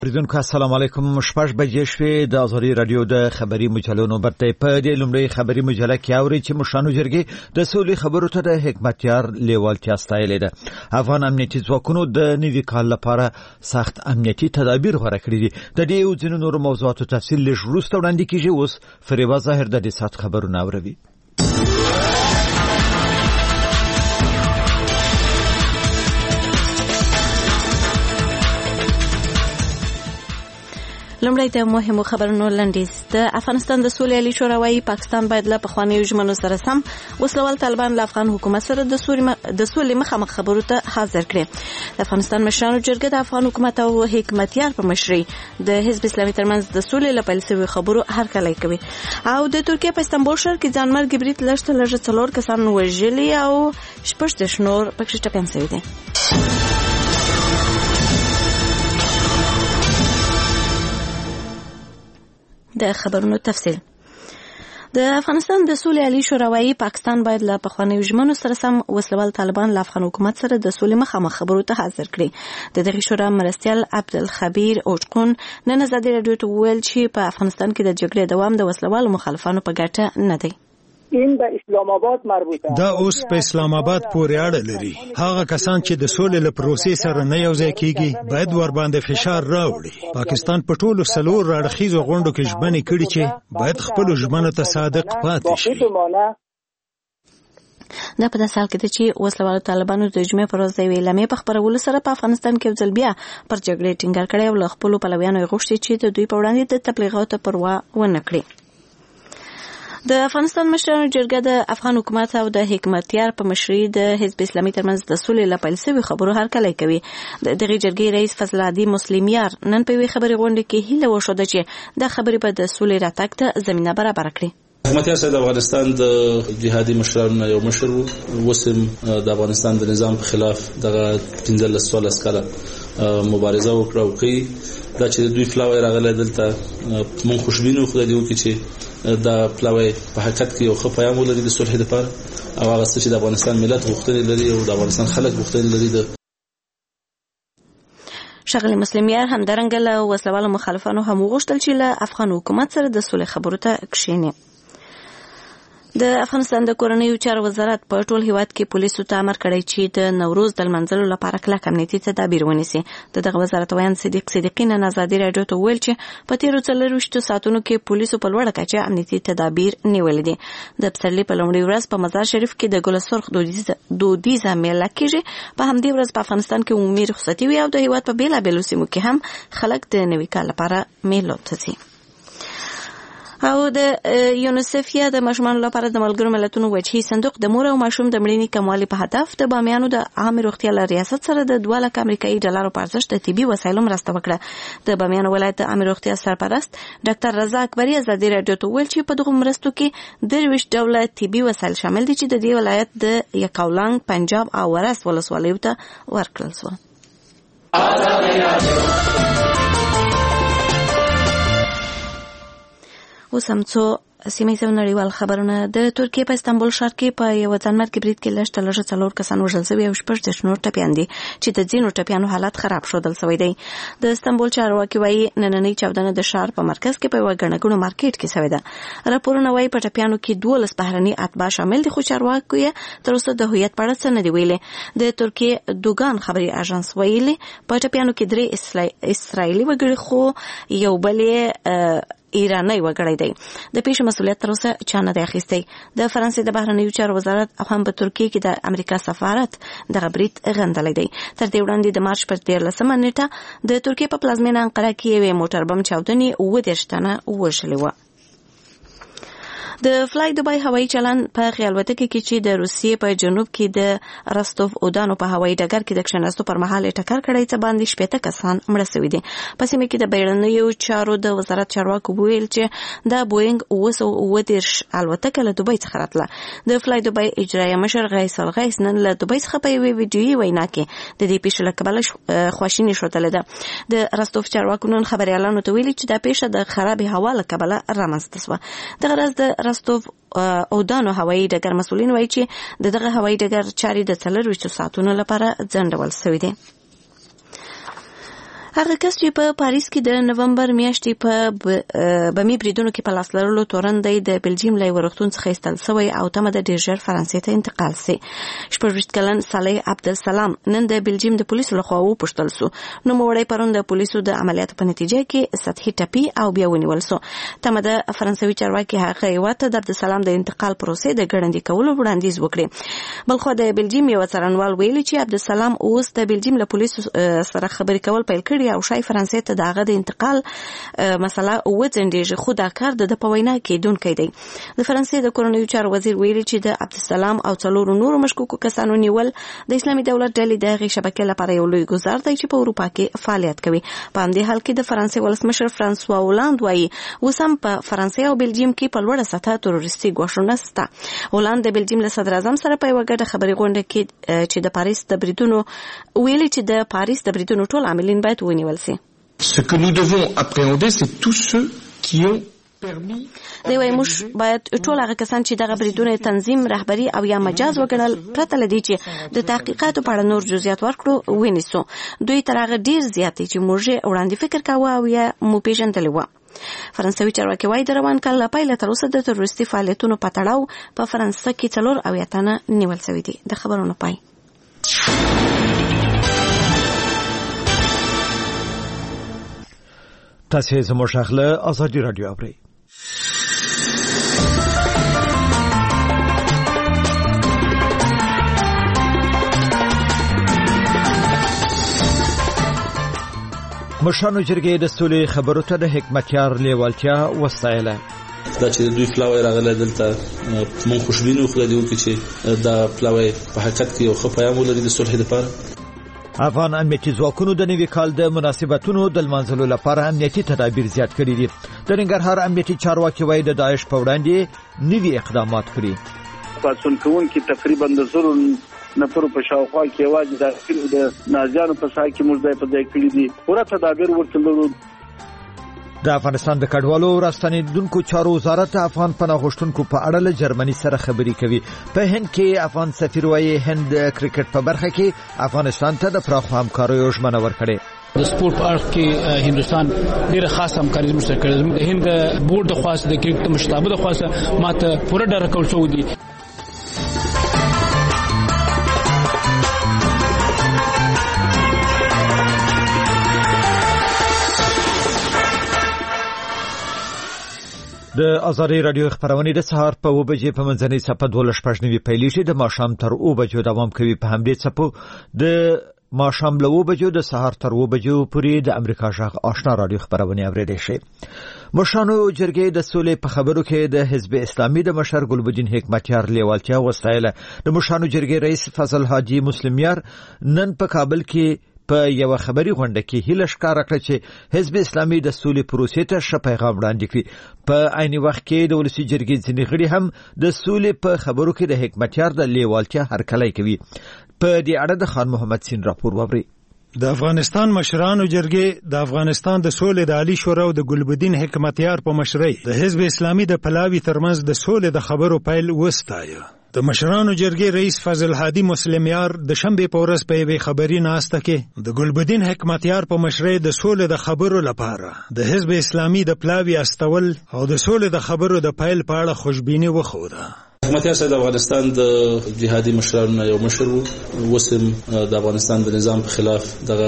پریدونکو السلام علیکم. شپږ بجې شوې د آزادي رادیو د خبري مجلو نوبت دی. په دې لومړی خبري مجله کې اوري چې مشرانو جرګې د سولې خبرو ته د حکمتیار لیوالتیا ستایلې ده. افغان امنیتي ځواکونو د نوي کال لپاره سخت امنیتي تدابیر غوره کړي دي. د دې او ځینو نورو موضوعاتو تفصیل لږ وروسته وړاندې کیږي. اوس فریبا ظاهر د دې ساعت خبرونه اوري. لومړی د مهمو خبرونو لنډیز. د افغانستان د سولې عالی شورا وايي پاکستان باید له پخوانیو ژمنو سره سم وسلوال طالبان له افغان حکومت سره د سولې مخامخ خبرو ته حاضر کړي. د افغانستان مشرانو جرګه د افغان حکومت او حکمتیار په مشرۍ د حزب اسلامي ترمنځ د سولې لپاره پیل خبرو هرکلی کوي. او د ترکیه په استانبول ښار کې ځانمرګي برید لږ 4 کسان وژلي او 6 نور پکې ټپيان شوي دي. د خبرونو تفصیل. د افغانستان د سولې عالی شورا وايي پاکستان باید له پخوانیو ژمنو سره سم وسلوال طالبان له افغان حکومت سره د سولې مخامخ خبرو ته حاضر کړي. د دغه شورا مرستیال عبدالخبیر اوچقون نن آزادي رادیو ته ویل چې په افغانستان کې د جګړې دوام د وسلوالو مخالفانو په ګټه نه دی. این به اسلام آباد مربوطه. دا اوس په اسلام آباد پورې اړه لري. هغه کسان چې د سولې له پروسې سره نه یوځای کیږي باید ور باندې فشار راوړي. پاکستان په ټولو 4 اړخیزو غونډو کې ژمنې کړې چې باید خپل ژمنو ته صادق پاتې شي. دا په داسې حال کې ده چې وسلوالو طالبانو د جمعې پر ورځ د یوې اعلامیې په خپرولو سره په افغانستان کې یو ځل بیا پر جګړې ټینګار کړی او له خپلو پلویانو یې غوښتي چې د دوی په وړاندې د تبلیغاتو پروا ونه کړي. د افغانستان مشرانو جرګه د افغان حکومت او د حکمتیار په مشرۍ د حزب اسلامي ترمنځ د سولې لپاره پیل شوی خبرو هرکلی کوي. د دغه جرګې رئیس فضل عادي مسلمیار نن په یوې خبري غونډه کې هیله وښوده چې د خبرې په د سولې راتګ ته زمينه برابر کړي. حکومتیار صاحب د افغانستان د جهادي مشرانو یو مشر وسم د افغانستان د نظام په خلاف دغه 15 کاله مبارزه وکړه او کوي. دا چې دوی فلاوی راغله دلته مون خوشبینو خو دیو کې چې دا فلاوی په حقیقت کې یو ښه پیغام ولري د صلح لپاره او هغه څه چې د افغانستان ملت غوښتنې لري او د افغانستان خلک غوښتنې لري. ښاغلي مسلمیار همدارنګه له وسلوالو مخالفانو هم وغوښتل چې له افغان حکومت سره د سولې خبرو ته کښیني. د افغانستان د کورنیو چارو وزارت په ټول هیواد کې پولیسو ته امر کړی چې د نوروز د لمانځلو لپاره کلک امنیتي تدابیر ونیسي. دغه وزارت وایي صدیق صدیقی نن آزادي رادیو ته ویل چې په تیرو 24 ساعتونو کې پولیسو په لوړه کچه امنیتي تدابیر نیولې دي. د پسرلي په لومړۍ ورځ په مزار شریف کې د ګل سرخ دودیزه میله کېږي. په همدې ورځ په افغانستان کې عمومي رخصتي وي او د هیواد په بیلابیلو سیمو کې هم خلک د نوي کال لپاره میلو ته ځي. او د یونیسف یا د ماشومانو لپاره د ملګرو ملتونو وجهي صندوق د مور او ماشوم د مړینې کموالي په هدف د بامیانو د عامه روغتیا له ریاست سره د 2 لک امریکایي ډالرو په ارزښت د طبي وسایلو مرسته وکړه. د بامیانو ولایت د عامه روغتیا سرپرست ډاکټر رضا اکبري آزادي رادیو ته ویل چې په دغه مرستو کې 23 ډوله طبي وسایل شامل دي چې د دې ولایت د یکاولنګ، پنجاب او ورس ولسوالیو ته ورکړل شول. اوس هم څو سیمه ییز نړیوال خبرونه. د ترکیه په استانبول ښار کې په یو ځانمرګي برید کې لږ 4 کسان وژل شوي او 6 نور ټپیان دي چې د ځینو ټپیانو حالت خراب ښودل شوی دی. د استانبول چارواکي وایي نننۍ چاودنه د ښار په مرکز کې په یو ګڼهګڼو مارکیټ کې شوې ده. راپورونه وایي په ټپیانو کې 12 بهرني اتباع شامل دي خو چارواکو یې تر اوسه د هویت په اړه څه نه دی ویلي. د ترکیه دوګان خبري اژانس ویلي په ټپیانو کې 3 اسرائیلي وګړي خو یو بل ایرانی وګړی دی. د پیښې مسؤلیت تر اوسه چا نه دی اخیستی. د فرانسې د بهرنیو چارو وزارت هم په ترکیه کې د امریکا سفارت دغه برید غندلی دی. تر دې وړاندې د مارچ پر 13 نیټه د ترکیه په پلازمینه انقره کې یوې موټر بم چاودنې 30 تنه وژلي وه. د فلای دوبای هوایي چلن په غیالوتکه کې چې د روسیې په جنوب کې د راستوف اودانو په هوایي ډګر کې د کښېناستو پر مهال ټکر کړی څه باندې 15 کسان مړه شوي دي. په سیمه کې د بیړنیو چارو د وزارت چارواکو ویل چې د بوینګ 930 الوتکه له دوبۍ څخه راتله. د فلای دوبای اجرایه مشر غیث الغیث نن له دوبۍ څخه په یوې ویډیویي وینا کې د دې پیښې له کبله خواشیني ښودلې ده. د راستوف چارواکو نن خبریالانو ته ویلي چې دا پیښه د خرابې هوا له کبله رامنځته شوه. دغه ورځ د راستوف اودانو هوایي ډګر مسؤلین وایي چې دغه هوایي ډګر چاري د 24 ساعتونو لپاره ځنډول شوی دی. هغه کس چې په پاریس کې د نومبر میاشتې په بمي بریدونو کې په لاس لرلو تورن دی د بلجیم له ورښتون څخه ایستل شوی او تمه د ډیر ژر فرانسې ته انتقال سي. 26 کلن صالح عبدالسلام نن د بلجیم د پولیسو لخوا وپوښتل سو. نو موړی پرون د پولیسو د عملیاتو په نتیجه کې سطحي ټپي او بیا ونیول سو. تمه د فرانسوي چارواکي هغه هیواد د عبدالسلام د انتقال پروسې د ګړندي کولو وړاندیز وکړي. بلخو د بلجیم یو څارنوال ویلي چې عبدالسلام اوس د بلجیم له پولیسو سره خبرې کول پیل کړي او شای فرانسې ته دغه د انتقال مسله وځنډیږي، خو دا کار د په وینا کې دونکې دی. د فرانسې د کورنیو چارو وزیر ویلي چې د عبدالسلام او څلورو نورو مشکوکو کسانو نیول د اسلامي دولت ډلې د هغې شبکې لپاره یو لوی ګزار دی چې په اروپا کې فعالیت کوي. په همدې حال کې د فرانسې ولسمشر فرانسوا هولاند وایي اوس هم په فرانسې او بلجیم کې په لوړه سطحه تروریستي ګواښونه شته. هولاند د بلجیم له صدر اعظم سره په یوه ګډه خبري غونډه کې چې د پاریس د بریدونو ویلي چې د پاریس د بریدونو ټول عاملین باید ونیول سي. Ce que nous devons appréhender, c'est tous ceux qui ont permis. دی وايي موږ باید ټول هغه کسان چې دغه بریدونه تنظیم، رهبري او یا مجاز وګڼل پرته له دې چې د تحقیقاتو په اړه نور جزئیات ورکړو ونیسو. دوی تر هغه ډیر زیات دي چې موږ وړاندې فکر کاوه او یا مو پیژندلی وه. فرانسوي چارواکي وایي د روان کال له پیله تر اوسه د تروریستي فعالیتونو په تړاو په فرانسه کې 4 تنه نیول شوي دي. د خبرونو پای. تاسو زموږ خبره ازادي رادیو اورئ. مشانو جرګې د سولې خبرو ته د حکمتیار لیوالتیا وستایله. دا چې دوی پلاوی راغله دلته مون خوشبینو خو دی وکړي چې دا پلاوی په حقیقت کې یو ښه پیغام ولري د صلح لپاره. افغان امنیتي ځواکونو د نوي کال د مناسبتونو د لمانځلو لپاره امنیتي تدابیر زیات کړي دي. د ننګرهار امنیتي چارواکي وایي د داعش په وړاندې نوي اقدامات کړي. پاتون کوونکي تقریبا د زرو نفر په شاوخوا کې واجب داخل د نازیانو په ساحه کې موږ په ځای کړی دي. پوره تدابیر ورته لرو. د افغانستان د کډوالو راستنیدونکو چارو وزارت افغان پناه غوښتونکو په اړه له جرمني سره خبرې کوي. په هند کې افغان سفیر وایي هند کرکټ په برخه کې افغانستان ته د پراخو همکاریو ژمنه ورکړې. د سپورت په اړه کې هندستان ډېر خاص همکاري زموږ سره کړې. د هند بورډ د خاص د کرکټ مشتابه د خاص ماته پوره ډاره کول شو دي. د ازادي رادیو خبرونه د سهار په 2 بجې په منځنۍ صفه 12:09 پیلېږي. د ماښام تر 2 بجو دوام کوي. په همدې صفه د ماښام له 2 بجو د سهار تر 2 بجو پورې د امریکا ژغ آشنا رادیو خبرونه اوریدئ شي. مشانو جرګې د سولې په خبرو کې د حزب اسلامي د مشر ګلبدین حکمتیار لیوالتیا وستایله. د مشانو جرګې رئیس فضل حاجی مسلمیار نن په کابل کې په یو خبري غونډه کې هیله ښکاره کړه چې حزب اسلامي د سولې پروسې ته ښه پیغام وړاندې کړي. په عین وخت کې د ولسی جرګې ځینې غړي هم د سولې په خبرو کې د حکمتیار د لیوالتیا هرکلی کوي. په دې اړه د خان محمد سین راپور ووري. د افغانستان مشرانو جرګې د افغانستان د سولې د عالی شورا او د ګلبدین حکمتیار په مشرۍ د حزب اسلامي د پلاوی ترمنځ د سولې د خبرو پیل وستایه. د مشرانو جرګې رئیس فضل حادی مسلمیار د شنبه په ورځ په یوه خبري ناسته کې د ګلبدین حکمتیار په مشرۍ د سولې د خبرو لپاره د حزب اسلامي د پلاوی استول او د سولې د خبرو د پیل په اړه خوشبیني وښوده. حکمتیار صاحب د افغانستان د جهادي مشرانو یو مشر وو. وسم د افغانستان د نظام په خلاف دغه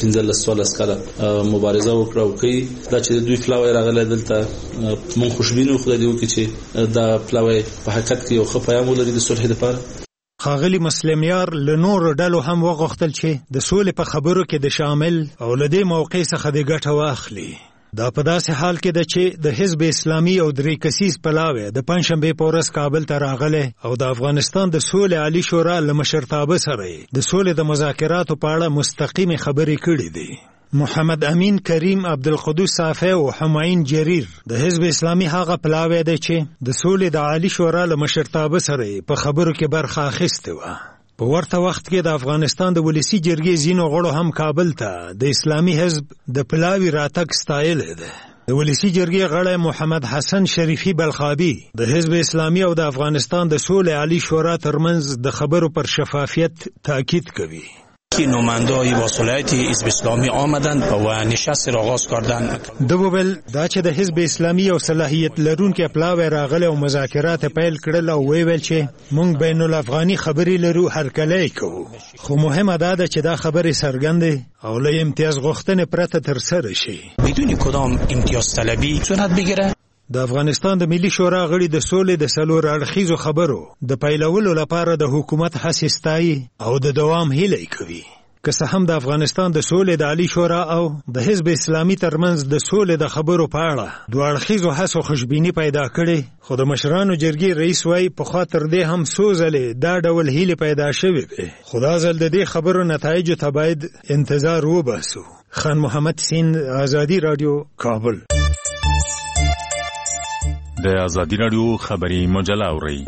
15 کاله مبارزه وکړه او کوي. دا چې دوی پلاوی راغله دلته مون خوشبینو خو دی وکړي چې دا پلاوی په حقیقت کې یو ښه پیغام ولري د صلح لپاره. خاغلی مسلمیار له نورو ډلو هم وغوښتل چې د سولې په خبرو کې د شامل او له دې موقع څخه د ګټه واخلي. دا په داسې حال کې ده چې د حزب اسلامي او درې کسیز پلاوی د پنځشنبه په ورځ کابل ته راغله او د افغانستان د سولې عالی شورا له مشرتابه سره د سولې د مذاکراتو په اړه مستقیمه خبرې کړې دي. محمد امین کریم عبدالقدوس صافی او حماین جریر د حزب اسلامي هغه پلاوی دی چې د سولې د عالی شورا له مشرتابه سره په خبرو کې برخه اخیسته و. په ورته وخت کې د افغانستان د ولسی جرګې ځینو غړو هم کابل ته د اسلامي حزب د پلاوی راتګ ستایلې ده. د ولسی جرګې غړی محمد حسن شریفی بلخابی د حزب اسلامي او د افغانستان د سولې عالی شورا ترمنځ د خبرو پر شفافیت تاکید کوي. که نماینده‌های واصلایت حزب اسلامی آمدند و نشست را آغاز کردند. دوبل دا چې د حزب اسلامي او صلاحیت لرونکو پلاوی راغله او مذاکرات پیل کړل او ویل چې مونږ بین الافغاني خبرې لرو هر کله کوو، خو مهمه ده چې دا خبرې څرګندې او له امتیاز غوښتنې پرته ترسره شي بدون کدام امتیاز طلبی صورت بگیره. د افغانستان د ملي شورا غړي د سولې د څلور اړخیزو خبرو د پیلولو لپاره د حکومت هڅې ستایي او د دوام هیله کوي. که څه هم د افغانستان د سولې د عالی شورا او د حزب اسلامي ترمنځ د سولې د خبرو په اړه دوه اړخیزو هڅو خوشبیني پیدا کړې، خو د مشرانو جرګې رئیس وايي په خاطر دې هم څو ځلې دا ډول هیله پیدا شوې وي، خو دا ځل د دې خبرو نتایجو ته باید انتظار وباسو. خان محمد سین، آزادی رادیو، کابل. د آزادی رادیو خبری مجله اورئ.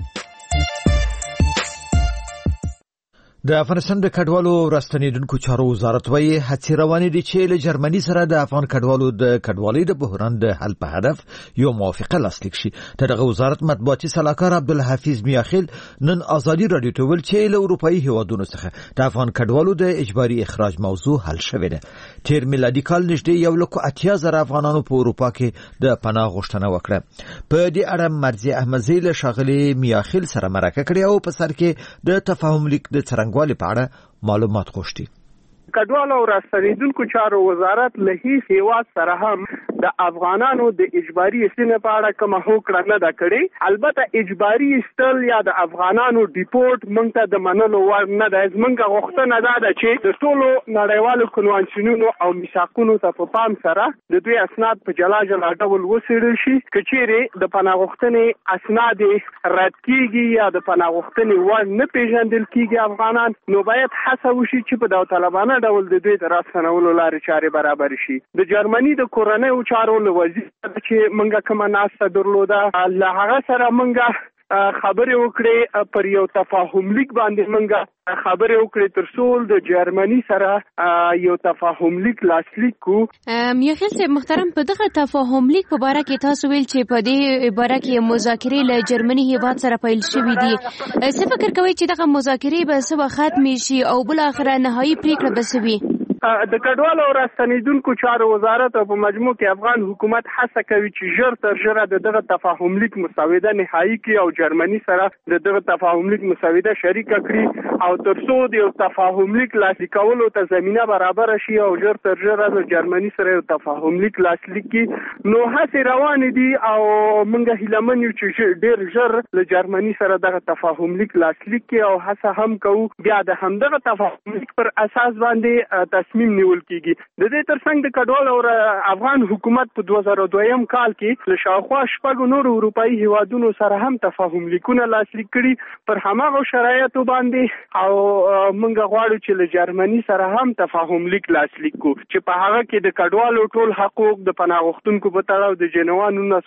د افغانستان د کډوالو راستنیدونکو چارو وزارت وايي هڅې روانې دي چې له جرمني سره د افغان کډوالو د کډوالۍ د بحران د حل په هدف یو موافقه لاسلیک شي. دغه وزارت مطبوعاتي سلاکار عبدالحفیظ میاخیل نن آزادی رادیو ته ویل چې له اروپאי هیوادونو څخه د افغان کډوالو د اجباري اخراج موضوع حل شوې ده. تیر میلادي کال نږدې 1,80,000 افغانانو په اروپا کې د پناه غوښتنه وکړه. په دې اړه مرزي احمدزی له ښاغلي میاخیل سره مرکه کړې او په سر کې د تفاهم لیک د څرنګوالي په اړه معلومات غوښتي. کډوالو او راستنیدونکو چارو وزارت له هیڅ هیواد سره هم د افغانانو د اجباري ایستنې په اړه کومه هوکړه نه ده کړې. البته اجباري ایستل یا د افغانانو ډیپورت موږ ته د منلو وړ نه ده. زموږ غوښتنه ده چې د ټولو نړیوالو کنوانسیونونو او میثاقونو ته په پام سره د دوی اسناد په جلا جلا ډول وڅېړل شي. که چیرې د پناه غوښتنې اسناد رد کیږي یا د پناه غوښتنې وړ نه پیژندل کیږي افغانان، نو باید هڅه وشي چې په داوطلبانه ډول د دوی د راستنولو لارې چارې برابر شي. د جرمني د کورنیو چارو له وزیر چې منګه کومه ناسته درلوده، له هغه سره منګه خبرې وکړې، پر یو تفاهم لیک باندې منګه خبرې وکړې ترڅو د جرمني سره یو تفاهم لیک لاسلیک کو. میاخیل صاحب محترم، په دغه تفاهم لیک په باره کې تاسو ویل چې په دې باره کې مذاکرې له جرمني هیواد سره پیل شوې دي. څه فکر کوئ چې دغه مذاکرې به څه وخت ختمې شي او بل اخره نهایي پریکړه به څه وي؟ د کډوالو او راستنیدونکو چارو وزارت په مجموع کې افغان حکومت هڅه کوي چې ژر تر ژره دغه تفاهم لیک مسوده نهایی کړي او جرمني سره دغه تفاهم لیک مسوده شریک کړي او ترڅو د تفاهم لیک لاسلیکولو ته زمينه برابر شي او ژر تر ژره د جرمني سره تفاهم لیک لاسلیک کړي. نو هڅه روان دي او موږ هیلمن یو چې ډیر ژر له جرمني سره دغه تفاهم لیک لاسلیک کړي او هڅه هم کوو بیا د همدغه تفاهم لیک پر اساس باندې تصمیم نیول کیږي. د دې ترڅنګ د کډوالو او افغان حکومت په 2002 کال کې له شاوخوا شپږ نور اروپאי هیوادونو سره هم تفاهم لیکونه لاسلیک کړي پر هماغه شرایطو باندې او موږ غواړو چې له جرمني سره هم تفاهم لیک لاسلیک کو چې په هغه کې د کډوالو ټول حقوق د پناه غوښتونکو په تړاو د جنیوا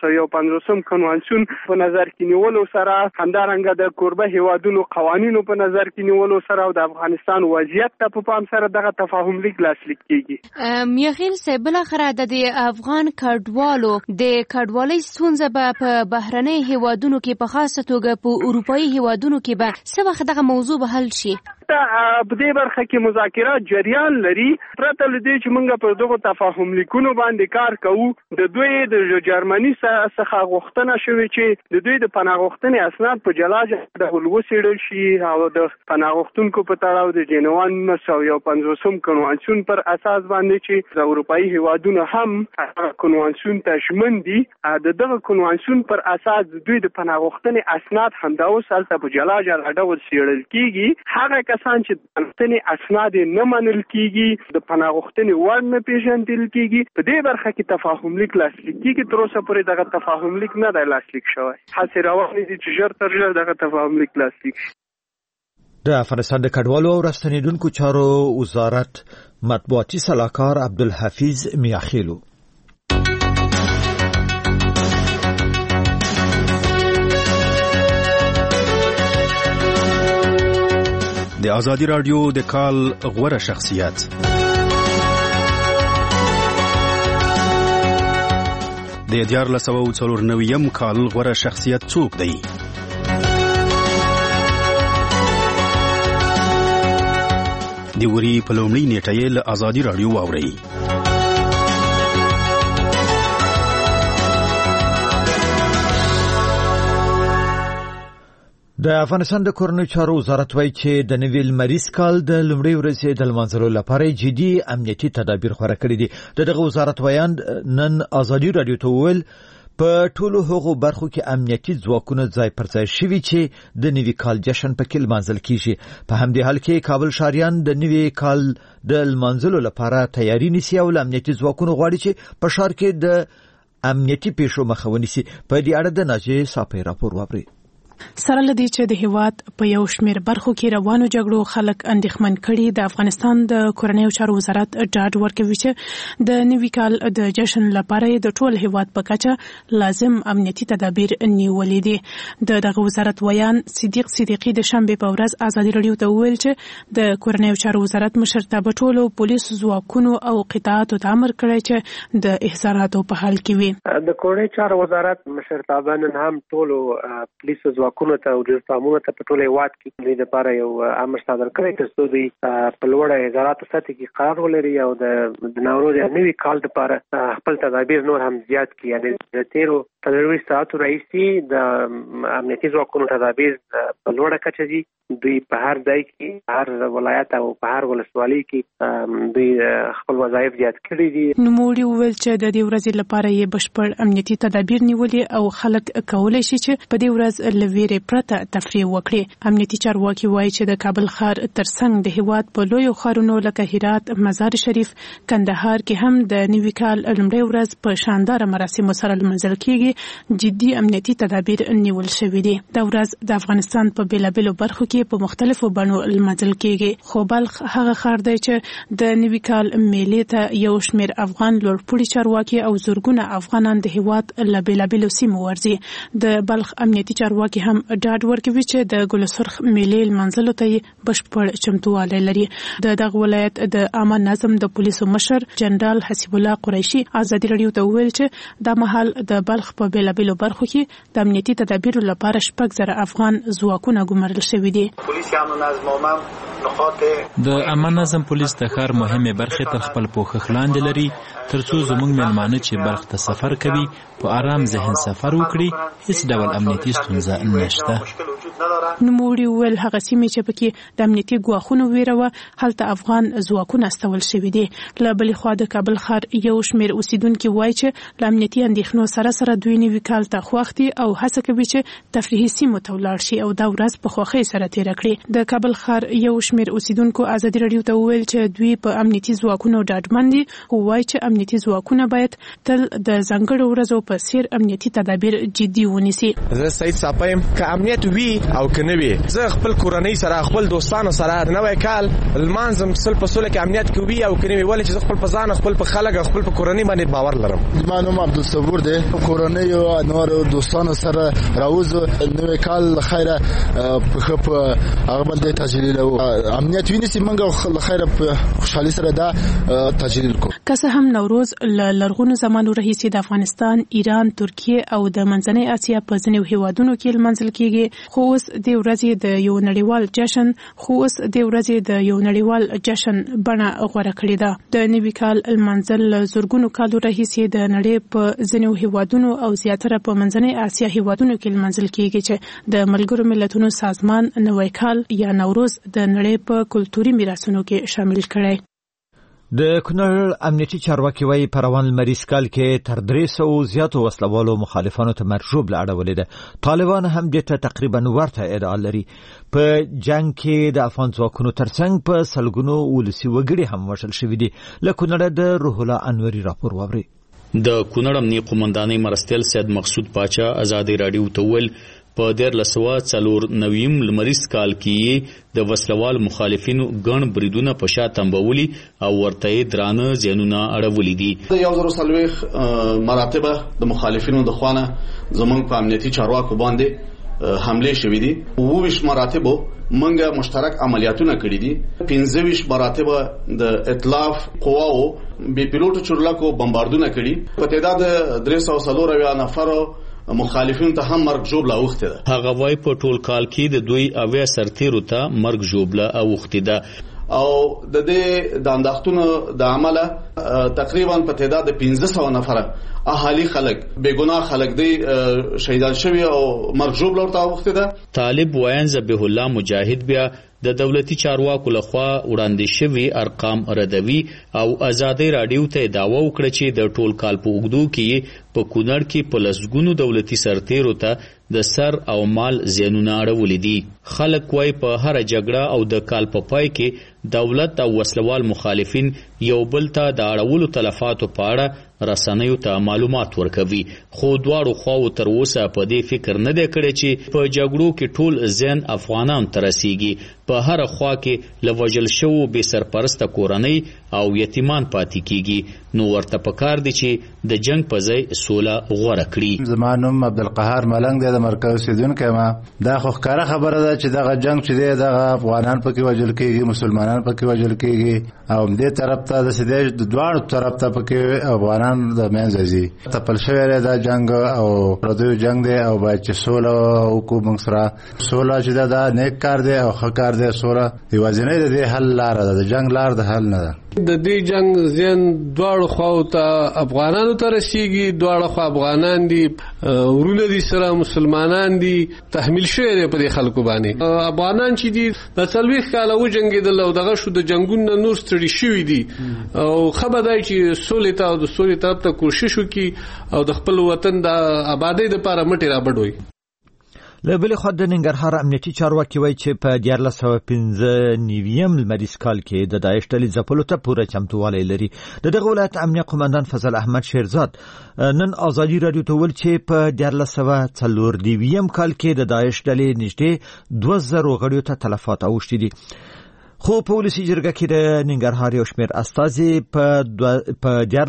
1950 کنوانسیون په نظر کې نیولو سره همدارنګه د کوربه هیوادونو قوانینو په نظر کې نیولو سره او د افغانستان وضعیت ته په پام سره دغه تفاهم لیک لاسلیک کیږي. میاخیل صاحب، بل اخره د افغان کډوالو د کډوالۍ ستونزه په بهرنۍ هیوادونو کې په خاصه توګه په اروپאי هیوادونو کې به څه وخت دغه موضوع به حل شي؟ په دې برخه کې مذاکرات جریان لري. پرته له دې چې موږ په دغه تفاهم لیکونو باندې کار کوو، د دوی د جرمني څخه غوښتنه شوې چې د دوی د پناه غوښتنې اسناد په جلا جلا ډول وڅېړل شي او د پناه غوښتونکو په تړاو د جنیوا 1950 کنوانسیون پر اساس باندې چې د اروپאי هیوادونو هم کنوانسیون ته ژمن دي، د دغه کنوانسیون پر اساس د دوی د پناه غوښتنې اسناد همدا اوس هلته په جلا جلا ډول څېړل کیږي. هغه کسان چې د پناه اسناد نه منل کیږي، د پناه غوښتنې وړ نه پیژندل کیږي، په دې برخه کې تفاهم لیک لاسلیک کیږي. تر اوسه پورې دغه تفاهم لیک نه دی لاسلیک شوی. هڅې روانې دي چې ژر تر ژره دغه تفاهم لیک لاسلیک شي. د افغانستان د کډوالو او راستنیدونکو چارو وزارت مطبوعاتي سلاکار عبدالحفیظ میاخیلو. د آزادی رادیو د کال غوره شخصیت. د 1494 کال غوره شخصیت څوک دی؟ د وري په لومړي نیټه له ازادي رادیو واوري. د افغانستان د کورنیو چارو وزارت وایي چې د نوي لمریز کال د لومړۍ ورځې د لمانځلو لپاره جدي امنیتي تدابیر غوره کړي دي. دغه وزارت وایي نن ازادي رادیو ته ویل په ټولو هغو برخو کې امنیتي ځواکونه ځای پر ځای شوي چې د نوي کال جشن پکې لمانځل کیږي. په همدې حال کې کابل ښاریان د نوي کال د لمانځلو لپاره تیاری نیسي او امنیتي ځواکونه غواړي چې په ښار کې د امنیتي پیښو مخه ونیسي. په دې اړه د ناجیې صافی راپور واورئ. سره لدی چې د هیواد په یو شمیر برخو کې روانو جګړو خلک اندېښمن کړي، د افغانستان د کورنیو چارو وزارت ډاډ ورکوي چې د نوي کال د جشن لپاره د ټول هیواد په کچه لازم امنیتي تدابیر نیولې دي. دغه وزارت ویان صدیق صدیقی د شنبه په ورځ ازادي رادیو ته ویل چې د کورنیو چارو وزارت مشرتابه ټولو پولیسو ځواکونو او قطاعاتو ته امر کړی چې د احصاراتو په حال کې وي. د کورنیو چارو وزارت مشرتابه نن هم ټولو پولیسو ځواکونو ته او جرمونو ته په ټول هیواد کې د لپاره یو امر صادر کړی چې دوی په لوړه احصاراتو سطح کې قرار ولري او د نوروز نوي کال لپاره خپل تدابیر نور هم زیات کړي. یعنی د تیرو 23 ساعتو راځي د امنیتي ځواکونو تدابیر په لوړه کچه دي. دوی په هر ځای کې هر ولایت او په هر ولسوالۍ کې دوی خپل وظایف زیات کړي دي. نوموړي وویل چې د دې ورځې لپاره یې بشپړ امنیتي تدابیر نیولې او خلک کولی شي چې په دې ورځ له ویرې پرته تفریح وکړي. امنیتي چارواکي وایي چې د کابل ښار ترڅنګ د هیواد په لویو ښارونو لکه هرات، مزار شریف، کندهار کې هم د نوي کال لومړۍ ورځ په شاندار مراسمو سره لمانځل کیږي. جدي امنیتي تدابیر نیول شوي دي. دا ورځ د افغانستان په بیلابیلو برخو کې په مختلفو بڼو لمانځل کیږي. خو بلخ هغه ښار دی چې د نوي کال میلې ته یو شمیر افغان لوړپوړي چارواکي او زرګونه افغانان د هیواد له بیلابیلو سیمو ورځي. د بلخ امنیتي چارواکي هم ډاډ ورکوي چې د ګل سرخ میلې لمانځلو ته بشپړ چمتووالی لري. دغه ولایت د عامه نظم د پولیسو مشر جنرال حسیب الله قریشي ازادي رادیو ته ویل چې د مهال د بلخ په بیلابیلو برخو کې د امنیتي تدابیرو لپاره 6,000 افغان ځواکونه ګمارل شوي دي. د عامه نظم پولیس د ښار مهمه برخې تر خپل پوښښ لاندې لري ترڅو زموږ مېلمانه چې بلخ ته سفر کوي په آرام ذهن سفر وکړي. هیڅ ډول امنیتي ستونزه نشته. نوموړي وویل هغه سیمې چې پکې د امنیتي ګواښونو ویره وه هلته افغان ځواکونه استول شوي دي. له بلې خوا د کابل ښار یو شمیر اوسیدونکي وایي چې له امنیتي اندېښنو سره سره دوی نوي کال ته خوښ دي او هڅه کوي چې تفریحي سیمو ته ولاړ شي او دا ورځ په خوښۍ سره تېره کړي. د کابل ښار یو شمیر اوسیدونکو ازادي رادیو ته وویل چې دوی په امنیتي ځواکونو ډاډمن دي خو وایي چې امنیتي ځواکونه باید تل د ځانګړو ورځو په څیر امنیتي تدابیر جدي ونیسي. زه سید صاحب که امنیت وي او که نه وي زه خپل کورنۍ سره خپل دوستانو سره نوی کال لمانځم سل په سوله کې امنیت کې وي او که نه وي ولې چې زه خپل په ځان خپل په خلک خپل په کورنۍ باندې باور لرم. زما نوم عبدالصبور دی. کورنۍ او نور دوستانو سره راوځو نوی کال خیره په هغه باندې تجلیل او امنیت ویني موږ خیره په خوشحالي سره دا تجلیل کو. که څه هم نوروز له لرغونو زمانو راهیسې د افغانستان، ایران، ترکیه او د منځنۍ اسیا په ځینو هیوادونو کې لمانځل کیږي خو اوس د ورځې د یو نړیوال جشن بڼه غوره کړې ده. د نوي کال لمانځل زرګونو کالو راهیسې د نړۍ په ځینو هیوادونو او زیاتره په منځنۍ اسیا هیوادونو کې لمانځل کیږي چې د ملګرو ملتونو سازمان نوی کال یا نوروز د نړۍ په کلتوري میراثونو کې شامل کړی. د کونړ امنیتي چارواکي وایي په روان لمریز کال کې تر 300 زیاتو وسلوالو مخالفانو ته مرجوب اړولې ده. طالبان هم دې ته تقریبا ورته ادعا لري. په جنگ کې د افغان ځواکونو ترڅنګ په سلګونو ولسي وګړي هم وژل شوي دي. له کونړه د روح الله انوري راپور واورئ. د کونړ امنیتي قومندانۍ مرستیال سید مقصود پاچا ازادي رادیو ته ویل په 1494 لمریز کال کې د وسلوال مخالفینو ګڼ بریدونه په شا تنبولي او ورته درانه زیانونه اړولي دي. د 1040 مراتبه د مخالفینو د خوانه زمونږ په امنیتي چارواکو باندې حمله شوې دي. 20 مراتبه منګه مشترک عملیاتونه کړې دي. 15 مراتبه د ائتلاف قواو بي پیلوټو چورلکو بمباردونه کړي. په تعداد 340 نفرو مخالفین ته هم مرګ جوړه اوخته ده. هغه وای په ټول کال کې د دوی اویا سرتیرو ته مرګ جوړه اوخته ده. او د دې د انداختونو د عمله تقریبا په تعداد 1500 نفر اهالي خلک بیګناه خلک دی شهیدان شوی او مرجوب لورته وخت ده. طالب وین ذبیح الله مجاهد بیا د دولتي چارواکو لخوا وړاندې شوی ارقام ردوي او آزادۍ رادیو ته داوا وکړه چې د ټول کال په اوږدو کې په کونړ کې په لسګونو دولتي سرتیرو ته د سر او مال زیانونه اړولي دي. خلک وای په هر جګړه او د کال په پای کې دولت او وسلوال مخالفین یو بل ته د اړولو تلفاتو په اړه رسنیو ته معلومات ورکوي، خو دواړو خواو تر اوسه په دې فکر نه دی کړی چې په جګړو کې ټول زیان افغانان ته رسیږي. په هر خوا کې لوجل شو بې سرپرسته کورنۍ او یتیمان پاتې کیږي. نو ورته پکار دي چې د جنگ په ځای سوله غوره کړي. زما نوم عبدالقهار ملنګ دی، د مرکز اوسیدونکی ما. دا خو ښکاره خبره ده چې دغه جنگ چې دی دغه افغانان پکې وژل کیږي، مسلمانان پکې وژل کیږي او دې طرف ته د سیدې د دواړو طرف ته پکې افغانان د منځ ځي. تپل شوی دی دا جنگ او پردیو جنگ دی او باید چې سوله وکړو موږ سره. سوله چې دا نیک کار دی او ښه کار دی. سوله یوازینۍ د دې حل لاره ده، د جنگ لار د حل نه ده. د دې جنگ زین دواړو خواو ته افغانانو ته رسیږي، دواړو خوا افغانان دي، ورونه دي سره مسلمانان دي، تحمیل شوی دی په دې خلکو باندې. افغانان چې دي د 40 کاله وجنګېدل او دغه شو د جنگونو نور ستړي شوي دي او خبر دی چې سولې ته او د سولې طرف ته کوشش وکړي او د خپل وطن د آبادۍ لپاره مټې رابډوي. له بلې خوا د ننګرهار امنیتي چارواکي وایي چې په 1995 لمریز کال کې د داعش ډلې ځپلو ته پوره چمتووالی لري. د دغه ولایت امنیه قومندان فضل احمد شیرزاد نن آزادي رادیو ته ویل چې په 1994 کال کې د داعش ډلې نږدې 2000 غړیو ته تلفات اوښتي دي. خو په ولسي جرګه کې د ننګرهار یو شمېر استازي په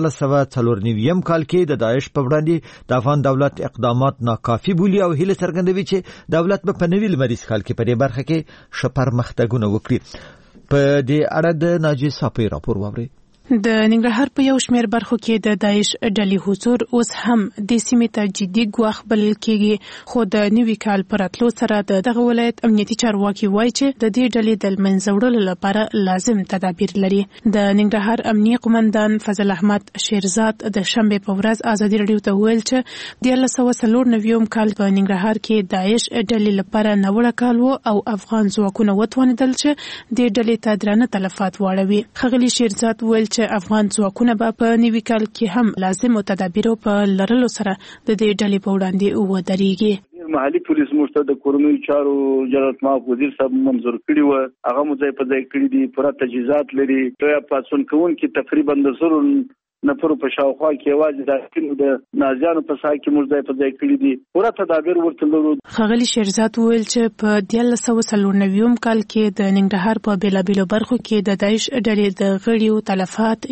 1994 کال کې د داعش په وړاندې د افغان دولت اقدامات ناکافي بولي او هیله څرګندوي چې دولت به په نوي لمریز کال کې په دې برخه کې ښه پرمختګونه وکړي. په دې اړه د ناجي صافي راپور واورئ. د ننګرهار په یو شمېر برخو کې د داعش ډلې حضور اوس هم د سیمې ته جدي ګواښ بلل کېږي، خو د نوي کال پر راتلو سره دغه ولایت امنیتي چارواکي وایي چې د دې ډلې د منځه وړلو لپاره لازم تدابیر لري. د ننګرهار امنیه قومندان فضل احمد شیرزاد د شنبې په ورځ آزادي رادیو ته ویل چې 1994 کال په ننګرهار کې داعش ډلې لپاره ناوړه کال و او افغان ځواکونه وتوانېدل چې د ډلې ته درانه تلفات واړوي. ښاغلي شیرزاد ویل چې افغان ځواکونه به په نوي کال کې هم لازم تدابیر په لرلو سره د دې ډلې په وړاندې ودرېږي. محلي پولیس موږ ته د کورنیو چارو جنرال معاف وزیر صاحب منظور کړی و، هغه مو ځای په ځای کړی دي، پوره تجهیزات لري. ټویا پاتون کوونکي تقریبا د زرو نفر په شاوخوا کې یوازې د نازیانو په ساحه کې موږ ځای په ځای کړی دي، پوره تدابیر ورته لرو. ښاغلي شیرزاد ویل چې په 1994 کال کې د ننګرهار په بیلابیلو برخو کې د داعش ډلې د غړیو تلفات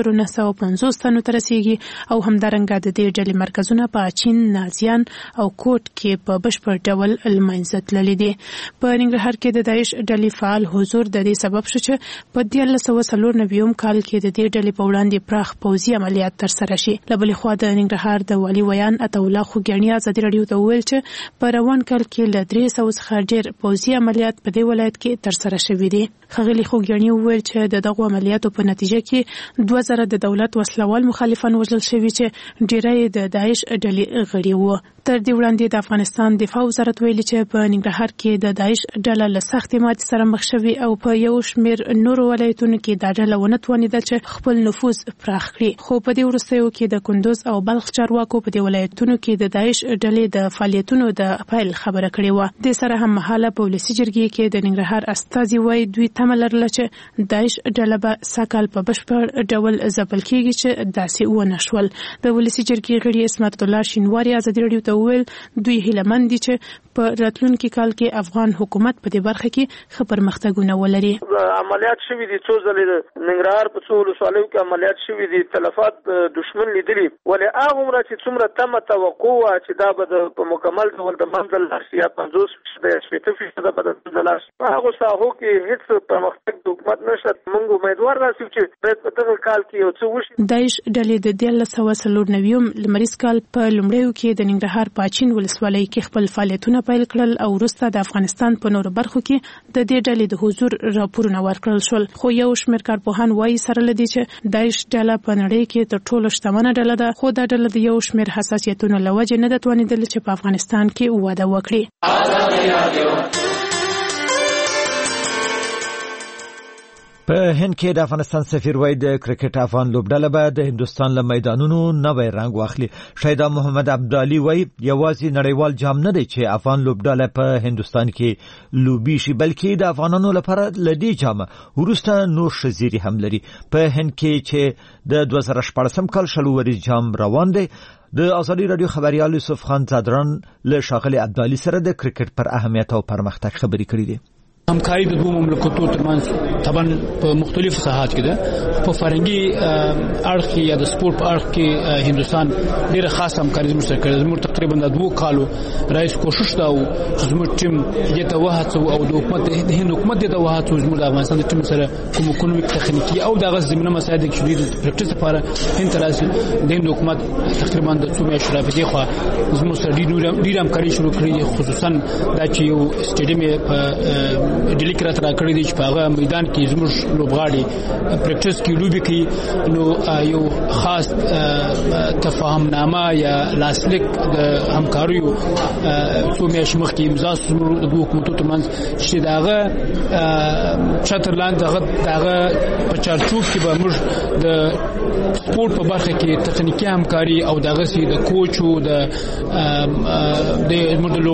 1950 تنو ته رسیږي او همدارنګه د دې ډلې مرکزونه په اچین، نازیان او کوټ کې په بشپړ ډول لمنځه تللي دي. په ننګرهار کې د داعش ډلې فعال حضور د دې سبب شو چې په 1994 کال کې د دې ډلې په وړاندې پراخ پوځي عملیات تر سره شي. له بلې خوا د ننګرهار د والي ویان عطاالله خوګیاڼي آزادي رادیو ته وویل چې په روان کال کې له 300 څخه ډېر پوځي عملیات په دې ولایت کې تر سره شوي دي. ښاغلي خوګیاڼي وویل چې د دغو عملیاتو په نتیجه کې 2000 د دولت وسلوال مخالفان وژل شوي چې ډېری یې د داعش ډلې غړي وو. تر دې وړاندې د افغانستان دفاع وزارت ویلي چې په ننګرهار کې د داعش ډله له سختې ماتې سره مخ شوي او په یو شمېر نورو ولایتونو کې دا ډله ونه توانېدل چې خپل نفوذ پراخ کړي. خو په دې وروستیو کې د کندوز او بلخ چارواکو په دې ولایتونو کې د داعش ډلې د فعالیتونو د پیل خبره کړې وه. د سره هم مهاله په ولسي جرګې کې د ننګرهار استازي وایي دوی تمه لرله چې داعش ډله به سږ کال په بشپړ ډول ځپل کېږي چې داسې ونه شول. د ولسي جرګې غړي اسمت الله شینواري آزادي رادیو ته وویل دوی هیلهمند دي چې په راتلونکي کال کې افغان حکومت په دې برخه کې ښه پرمختګونه ولري. عملیات شوي دي، څو ځلې د ننګرهار په څو ولسوالیو کې عملیات شوي دي، تلفات دشمن لیدلی ولې هغه عمره چې څومره تمه توقع چې دا به په مکمل ډول د منځل یا 50% به د لاس هغه ساحو کې هیڅ پرمختګ د حکومت نشته. موږ امیدوار راسو چې په دغه کال کې یو څه وشي. داعش ډلې د 1994 لمریز کال په لومړیو کې د ننګرهار پاچین ولسوالۍ کې خپل فعالیتونه پیل کړل او وروسته د افغانستان په نورو برخو کې د دې ډلې د حضور راپورونه ورکړل شول. خو یو شمېر کارپوهان وایي سره لدی چې داعش ډله په نړۍ کې تر ټولو شتمنه ډله ده، خو دا ډله د یو شمېر حساسیتونو له وجې نه ده توانېدلې چې په افغانستان کې وده وکړي. په هند کې د افغانستان سفیر وایي د کرکټ افغان لوبډله به د هندستان له میدانونو نوی رنګ واخلي. شهیدا محمد عبدالي وایي یوازې نړیوال جام نه دی چې افغان لوبډله په هندستان کې لوبي شي، بلکې د افغانانو لپاره لدی جام وروسته نور شزيري هم لري. په هند کې چې د 2014 کال شلوري جام روان دی، د ازادي رادیو خبريال یوسف خان زادران له شاغلي عبدالي سره د کرکټ پر اهمیت او پرمختګ خبري کړې دي. همکاري د دوه مملکتونو ترمنځ طبعا په مختلفو ساحات کې ده. په فرنګي اړخ کې یا د سپورت په اړخ کې هندستان ډېر خاص همکاري زموږ سره زموږ تقریبا د 2 کالو رئیس کوشش دا او زموږ ټیم دې ته وهڅو او د حکومت د هند حکومت دې ته وهڅو زموږ د افغانستان د ټیم سره کوم اکونومیک تخنیکی او دغه زمينه مساعده کې شدید پریکټیس لپاره هند ترازي د هند حکومت تقریبا د 2 میاشتې راځي خو زموږ سره ډېر همکاري شروع کړې، خصوصا دا چې یو سټیډیم په ډیلی کرات را کړی دی چې په هغه میدان کې زموږ لوبغاړي پریکټیس کې لوبي کوي. نو یو خاص تفاهمنامه یا لاسلیک د همکاریو څو میاشتې مخکې امضا شوه د دوه حکومتونو ترمنځ چې دغه چترلاند دغه په چارچوب کې به موږ د سپورت په برخه کې تخنیکی همکاري او دغه سي د کوچو د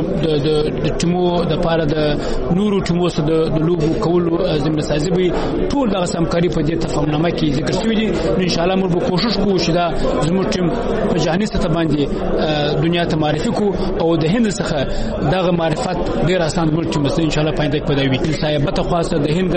ټیمو د پاره د نورو ټیمو د لوبو کولو زمينه سازي به ټول دغه همکاري په دې تفاهمنامه کې ذکر شوی دي. ان شاء الله موږ کوشش کوو چې دا زموږ ټیم په جهاني سطح باندې دنیا ته معرفي کو او د هند څخه دغه معرفت ډیر آسان موږ ټیم ان شاء الله پاینده په دی صاحبته خاصه د هند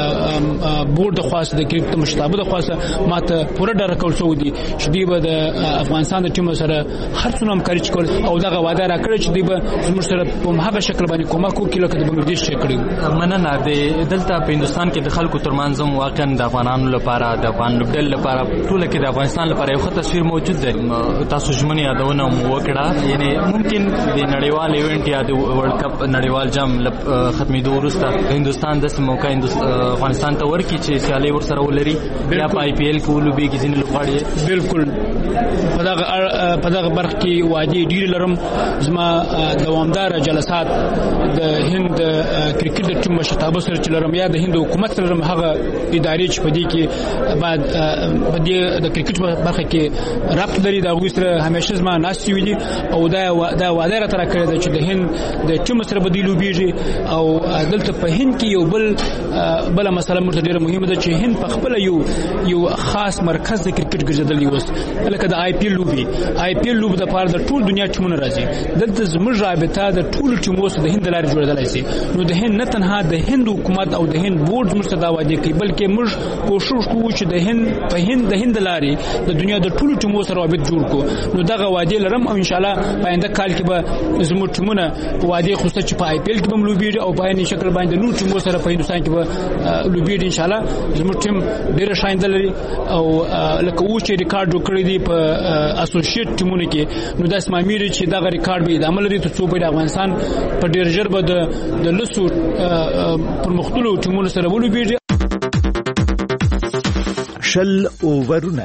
بورډ خاصه د کرکټ مشتابه خاصه ماته پوره ډار کول شو دي چې دی به د افغانستان د ټیم سره هر څومره همکاري کول او دغه وعده را کړی چې دی به زموږ سره په هغه شکل باندې کومک وکړي لکه د بنگلاديش کړی. مننه. د دلته په هندستان کې د خلکو ترمنځ واقعا د افغانانو لپاره د افغان لوبډل لپاره ټول کې د افغانستان لپاره یو ښه تصویر موجود دی. تاسو ژمنه یادونه وکړه، یعنی ممکن د نړیوال ایونت یا د ورلد کپ نړیوال جام ختمېدو وروسته هندستان د موقع افغانستان ته ورکړي چې سیالي ورسره ولري یا په آی پی ایل کې ولوبي کې ځینې لوبغاړي. بالکل په دغه برخه کې وادي ډیر لرم. زما دوامدار جلسات د هند کرکټ د ټیم مشرتابه سره چې لرم یا د هند حکومت سره لرم، هغه ادارې چې په دې کې بعد په دې د کرکټ برخه کې رابط لري دا غوښتل همیشه زما ناس ویلي او دا وعده را تر کړی چې د هند د ټیم سره بدیلو بیږي. او دلته په هند کې یو بل مسله مرته ډیره مهمه ده چې هند په خپل یو خاص مرکز د کرکټ ګرځیدلی وس لکه د آی پی ایل لوب د پاره د ټول دنیا ټیمونه راځي. دلته زموږ رابطه د ټول ټیمونو سره د هند لارې جوړېدلای شي. نو د هند نه تنها د هند حکومت او د هند بورډ موږ ته دا وعده کوي، بلکې موږ کوشش کوو چې د هند لارې د دنیا د ټولو ټیمونو سره رابط جوړ کړو. نو دغه وعده لرم او ان شاء الله په آینده کال کې به زموږ ټیمونه وعده خوسته چې په آی پی ایل کې هم لوبېږي او په عین شکل باندې نور ټیمونو سره په هندستان کې به لوبېږي. ان شاء الله زموږ ټیم ډېر شاینده لري او لکه و چې ریکارډ جوړ دی په اسوسییټ ټیمونو کې، نو دا اسمامیر چې دغه ریکارډ به ادامه لري تر څو په افغانستان په ډېر ژر به د لسو پرمختللو ټیمونو سره ولوبېږي. شل اوورونه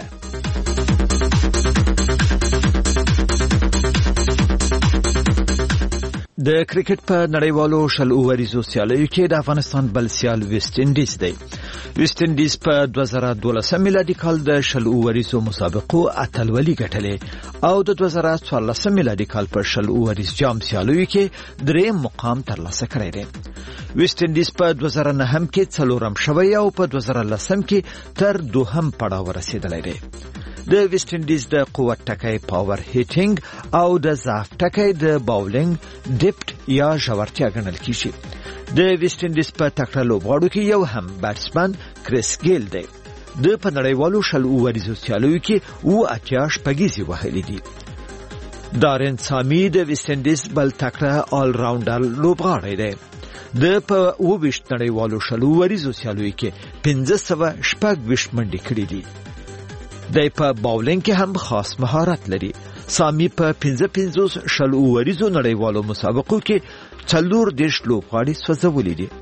د کرکټ په نړیوالو شل اووریزو سیالیو کې د افغانستان بل سیال ویسټ انډیز دی. ویسټ انډیز په 2012 میلادي کال د شل اووریزو مسابقو اتلولي ګټلې او د 2014 میلادي کال په شل اووریز جام سیالیو کې دریم مقام ترلاسه کړی دی. ویسټ انډیز په 2009 کې څلورم شوی او په 2010 کې تر دوهم پړاو رسیدلی دی. د ویسټ انډیز د قوت ټکي پاور هیټینګ او د ضعف ټکي د باولینګ ډیپټ یا ژورتیا ګڼل کیږي. د ویسټ انډیز په تکړه لوبغاړو کې یو هم بیټسمن کریس ګیل دی. د په نړیوالو شل اوریزو سیالیو کې او اتیاش پګیزي وهلې دي. دارن سامي د ویسټ انډیز بل تکړه آل راونډر لوبغاړی دی. د په 22 نړیوالو شل اوریزو سیالیو کې 1526 منډې کړې دي. د په باولینګ کې هم خاص مهارت لري. سامي په 55 شل اوریزو نړیوالو مسابقو کې 40 لوبغاړي سوځولي دي.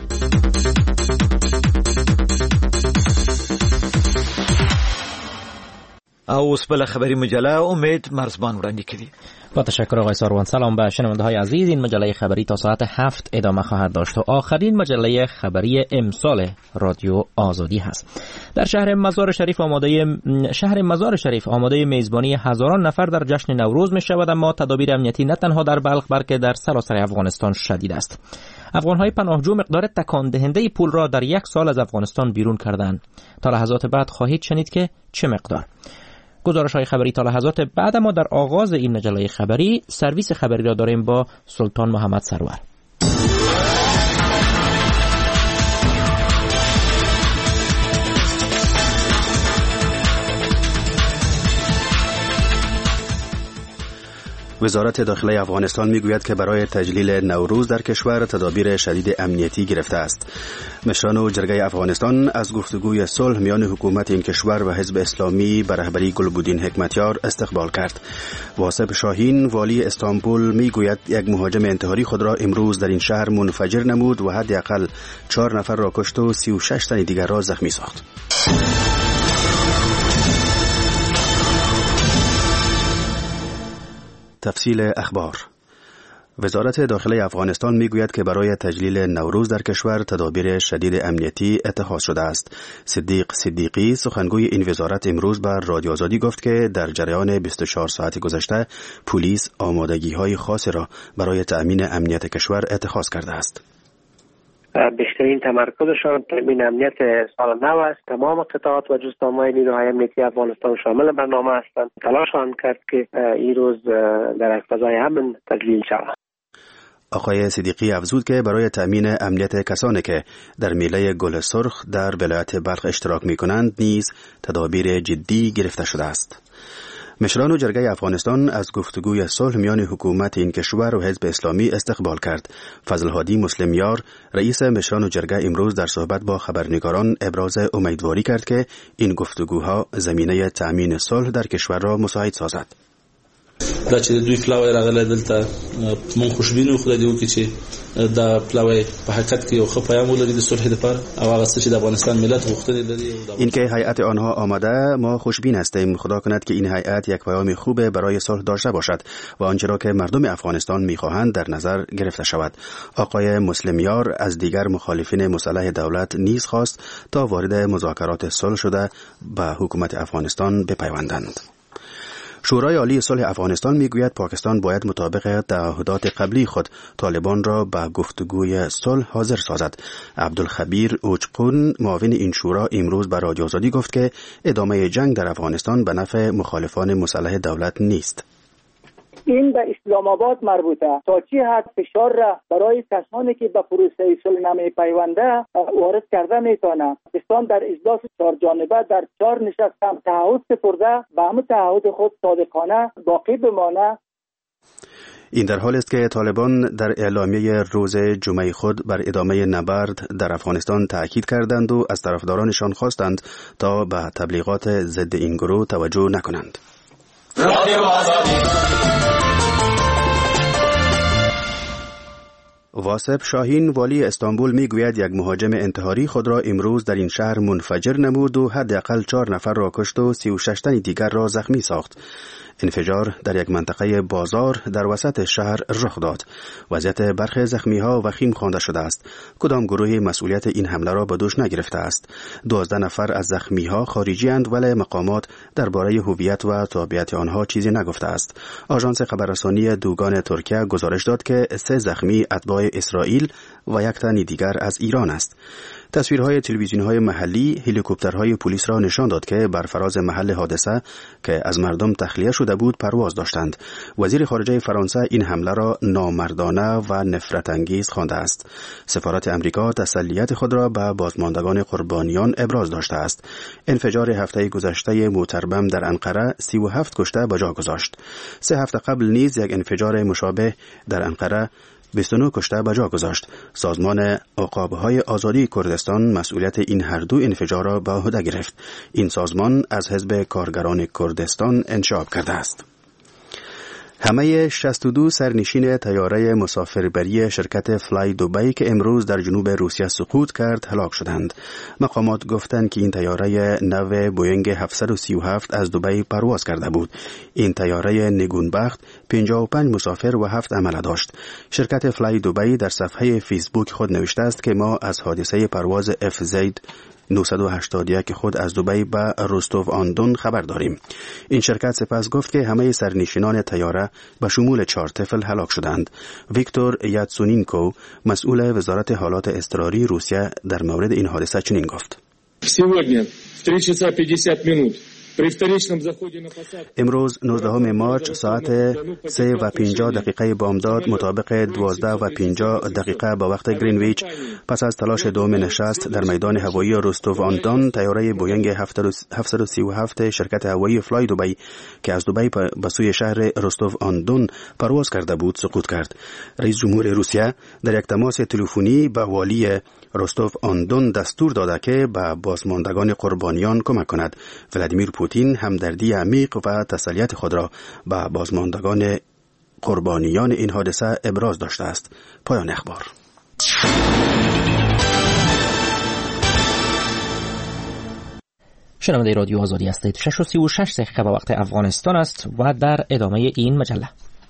او اوس بل خبری مجله امید مرزبان وړاندې کړي. با تشکر آقای ساروان. سلام به شنونده های عزیز. این مجله خبری تا ساعت 7 ادامه خواهد داشت و آخرین مجله خبری امسال رادیو آزادی هست. در شهر مزار شریف آماده میزبانی هزاران نفر در جشن نوروز می شود، اما تدابیر امنیتی نه تنها در بلخ بلکه در سراسر افغانستان شدید است. افغان‌های پناهجو مقدار تکان دهنده پول را در 1 سال از افغانستان بیرون کردند. تا لحظات بعد خواهید شنید که چه مقدار. گزارش‌های خبری تا لحظات بعد، ما در آغاز این مجله خبری سرویس خبری را داریم با سلطان محمد سرور. وزارت داخله افغانستان میگوید که برای تجلیل نوروز در کشور تدابیر شدید امنیتی گرفته است. مشران جرگه افغانستان از گفتگوی صلح میان حکومت این کشور و حزب اسلامی به رهبری گلبودین حکمتیار استقبال کرد. واصف شاهین والی استانبول میگوید یک مهاجم انتحاری خود را امروز در این شهر منفجر نمود و حداقل 4 نفر را کشت و 36 تن دیگر را زخمی ساخت. تفصیل اخبار. وزارت داخله افغانستان میگوید که برای تجلیل نوروز در کشور تدابیر شدید امنیتی اتخاذ شده است. صدیق صدیقی سخنگوی این وزارت امروز بر رادیو آزادی گفت که در جریان 24 ساعت گذشته پلیس آمادگی‌های خاصی را برای تأمین امنیت کشور اتخاذ کرده است. بیشترین تمرکزشان تامین امنیت سال نو است. تمام قطعات و جزءامای نیروهای امنیتی افغانستان شامل برنامه هستند. تلاش خواهند کرد که این روز در یک فضای امن تجلیل شود. آقای صدیقی افزود که برای تأمین امنیت کسانی که در میله گل سرخ در ولایت بلخ اشتراک می‌کنند نیز تدابیر جدی گرفته شده است. مشران جرگه افغانستان از گفتگوی صلح میان حکومت این کشور و حزب اسلامی استقبال کرد. فضل‌هادی مسلمیار رئیس مشران جرگه امروز در صحبت با خبرنگاران ابراز امیدواری کرد که این گفتگوها زمینه تأمین صلح در کشور را مساعد سازد. دا چې دوی فلاوی راغله دلته مون خوشبینو خدای دې وکړي چې دا فلاوی په حقیقت کې یو ښه پیغام ولري د صلح لپاره او هغه څه چې د افغانستان ملت غوښتنې لري. اینکه هیئت آنها آماده، ما خوشبین هستیم. خدا کند که این هیئت یک پیام خوب برای صلح داشته باشد و آنچه را که مردم افغانستان می‌خواهند در نظر گرفته شود. آقای مسلمیار از دیگر مخالفین مسلح دولت نیز خواست تا وارد مذاکرات صلح شده به حکومت افغانستان بپیوندند. شورای عالی صلح افغانستان میگوید پاکستان باید مطابق تعهدات قبلی خود طالبان را به گفتگوی صلح حاضر سازد. عبدالخبیر اوچقون معاون این شورا امروز به رادیو آزادی گفت که ادامه جنگ در افغانستان به نفع مخالفان مسلح دولت نیست. این به اسلام آباد مربوطه. تا چی حد فشار را برای کسانی که به پروسه صلح نمی‌پیونده وارد کرده میتونه. پاکستان در اجلاس 4 جانبه در 4 نشست هم تعهد سپرده، به همون تعهد خود صادقانه باقی بمانه. این در حال است که طالبان در اعلامیه روز جمعه خود بر ادامه نبرد در افغانستان تأکید کردند و از طرفدارانشان خواستند تا به تبلیغات ضد این گروه توجه نکنند. واصف شاهین والی استانبول میگوید یک مهاجم انتحاری خود را امروز در این شهر منفجر نمود و حداقل 4 نفر را کشت و 36 تن دیگر را زخمی ساخت. انفجار در یک منطقه بازار در وسط شهر رخ داد. وضعیت برخی زخمی‌ها وخیم خوانده شده است. کدام گروهی مسئولیت این حمله را به دوش نگرفته است. 12 نفر از زخمی‌ها خارجی‌اند، ولی مقامات درباره هویت و تابعیت آنها چیزی نگفته است. آژانس خبررسانی دوگان ترکیه گزارش داد که 3 زخمی اتباع اسرائیل و 1 تن دیگر از ایران است. تصویرهای تلویزیون‌های محلی هلیکوپترهای پلیس را نشان داد که بر فراز محل حادثه که از مردم تخلیه شده بود پرواز داشتند. وزیر خارجه فرانسه این حمله را نامردانه و نفرت انگیز خوانده است. سفارت امریکا تسلیت خود را به بازماندگان قربانیان ابراز داشته است. انفجار هفته گذشته موتر بم در انقره 37 کشته به جا گذاشت. 3 هفته قبل نیز یک انفجار مشابه در انقره 29 کشته به جا گذاشت. سازمان عقاب‌های آزادی کردستان مسئولیت این هر دو انفجار را به عهده گرفت. این سازمان از حزب کارگران کردستان انشعاب کرده است. همه 62 سرنشین طیاره مسافربری شرکت فلای دبی که امروز در جنوب روسیه سقوط کرد هلاک شدند. مقامات گفتند که این طیاره نو بوینگ 737 از دبی پرواز کرده بود. این طیاره نگونبخت 55 مسافر و 7 عمله داشت. شرکت فلای دبی در صفحه فیسبوک خود نوشته است که ما از حادثه پرواز FZ 981 خود از دبی به روستوف آن دون خبر داریم. این شرکت سپس گفت که همه سرنشینان طیاره به شمول 4 طفل هلاک شدند. ویکتور یاتسونینکو مسئول وزارت حالات اضطراری روسیه در مورد این حادثه چنین گفت: امروز 19 مارچ ساعت 3:50 بامداد مطابق 12:50 به وقت گرینویچ پس از تلاش دوم نشست در میدان هوایی روستوف آن دون طیاره بوینگ 737 شرکت هوایی فلای دبی که از دبی به سوی شهر روستوف آن دون پرواز کرده بود سقوط کرد. رئیس جمهور روسیه در یک تماس تلفنی به والی روستوف آن دون دستور داده که به بازماندگان قربانیان کمک کند. ولادیمیر پوتین همدردی عمیق و تسلیت خود را به بازماندگان قربانیان این حادثه ابراز داشته است. پایان اخبار. شنونده رادیو آزادی هستید. 6:36 دقیقه به وقت افغانستان است و در ادامه این مجله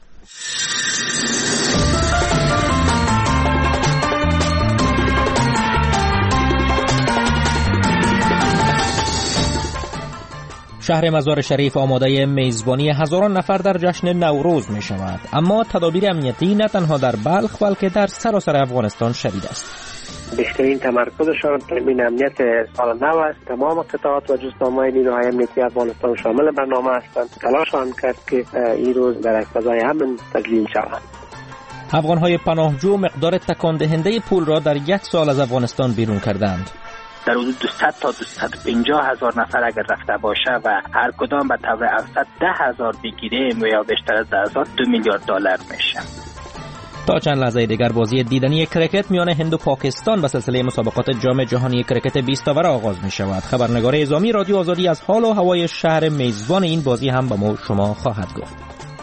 شهر مزار شریف آماده میزبانی هزاران نفر در جشن نوروز می شود، اما تدابیر امنیتی نه تنها در بلخ بلکه در سراسر افغانستان شدید است. بیشترین تمرکزشان تامین امنیت سال نو است. تمام قطعات و جزئیات نیروهای امنیتی افغانستان شامل برنامه هستند. تلاششان کرد که این روز در فضای امن تجلیل شود. افغان‌های پناهجو مقدار تکان دهنده پول را در یک سال از افغانستان بیرون کردند. در حدود 200 تا 250 هزار نفر اگر رفته باشه و هر کدام به طور اوسط 10,000 بگیریم و یا بیشتر از 10,000 $2 میلیارد میشه. تا چند لحظه دیگر بازی دیدنی کرکت میان هند و پاکستان به سلسله مسابقات جام جهانی کرکت 20 اوور آغاز می شود. خبرنگار اعزامی رادیو آزادی از حال و هوای شهر میزبان این بازی هم به ما شما خواهد گفت.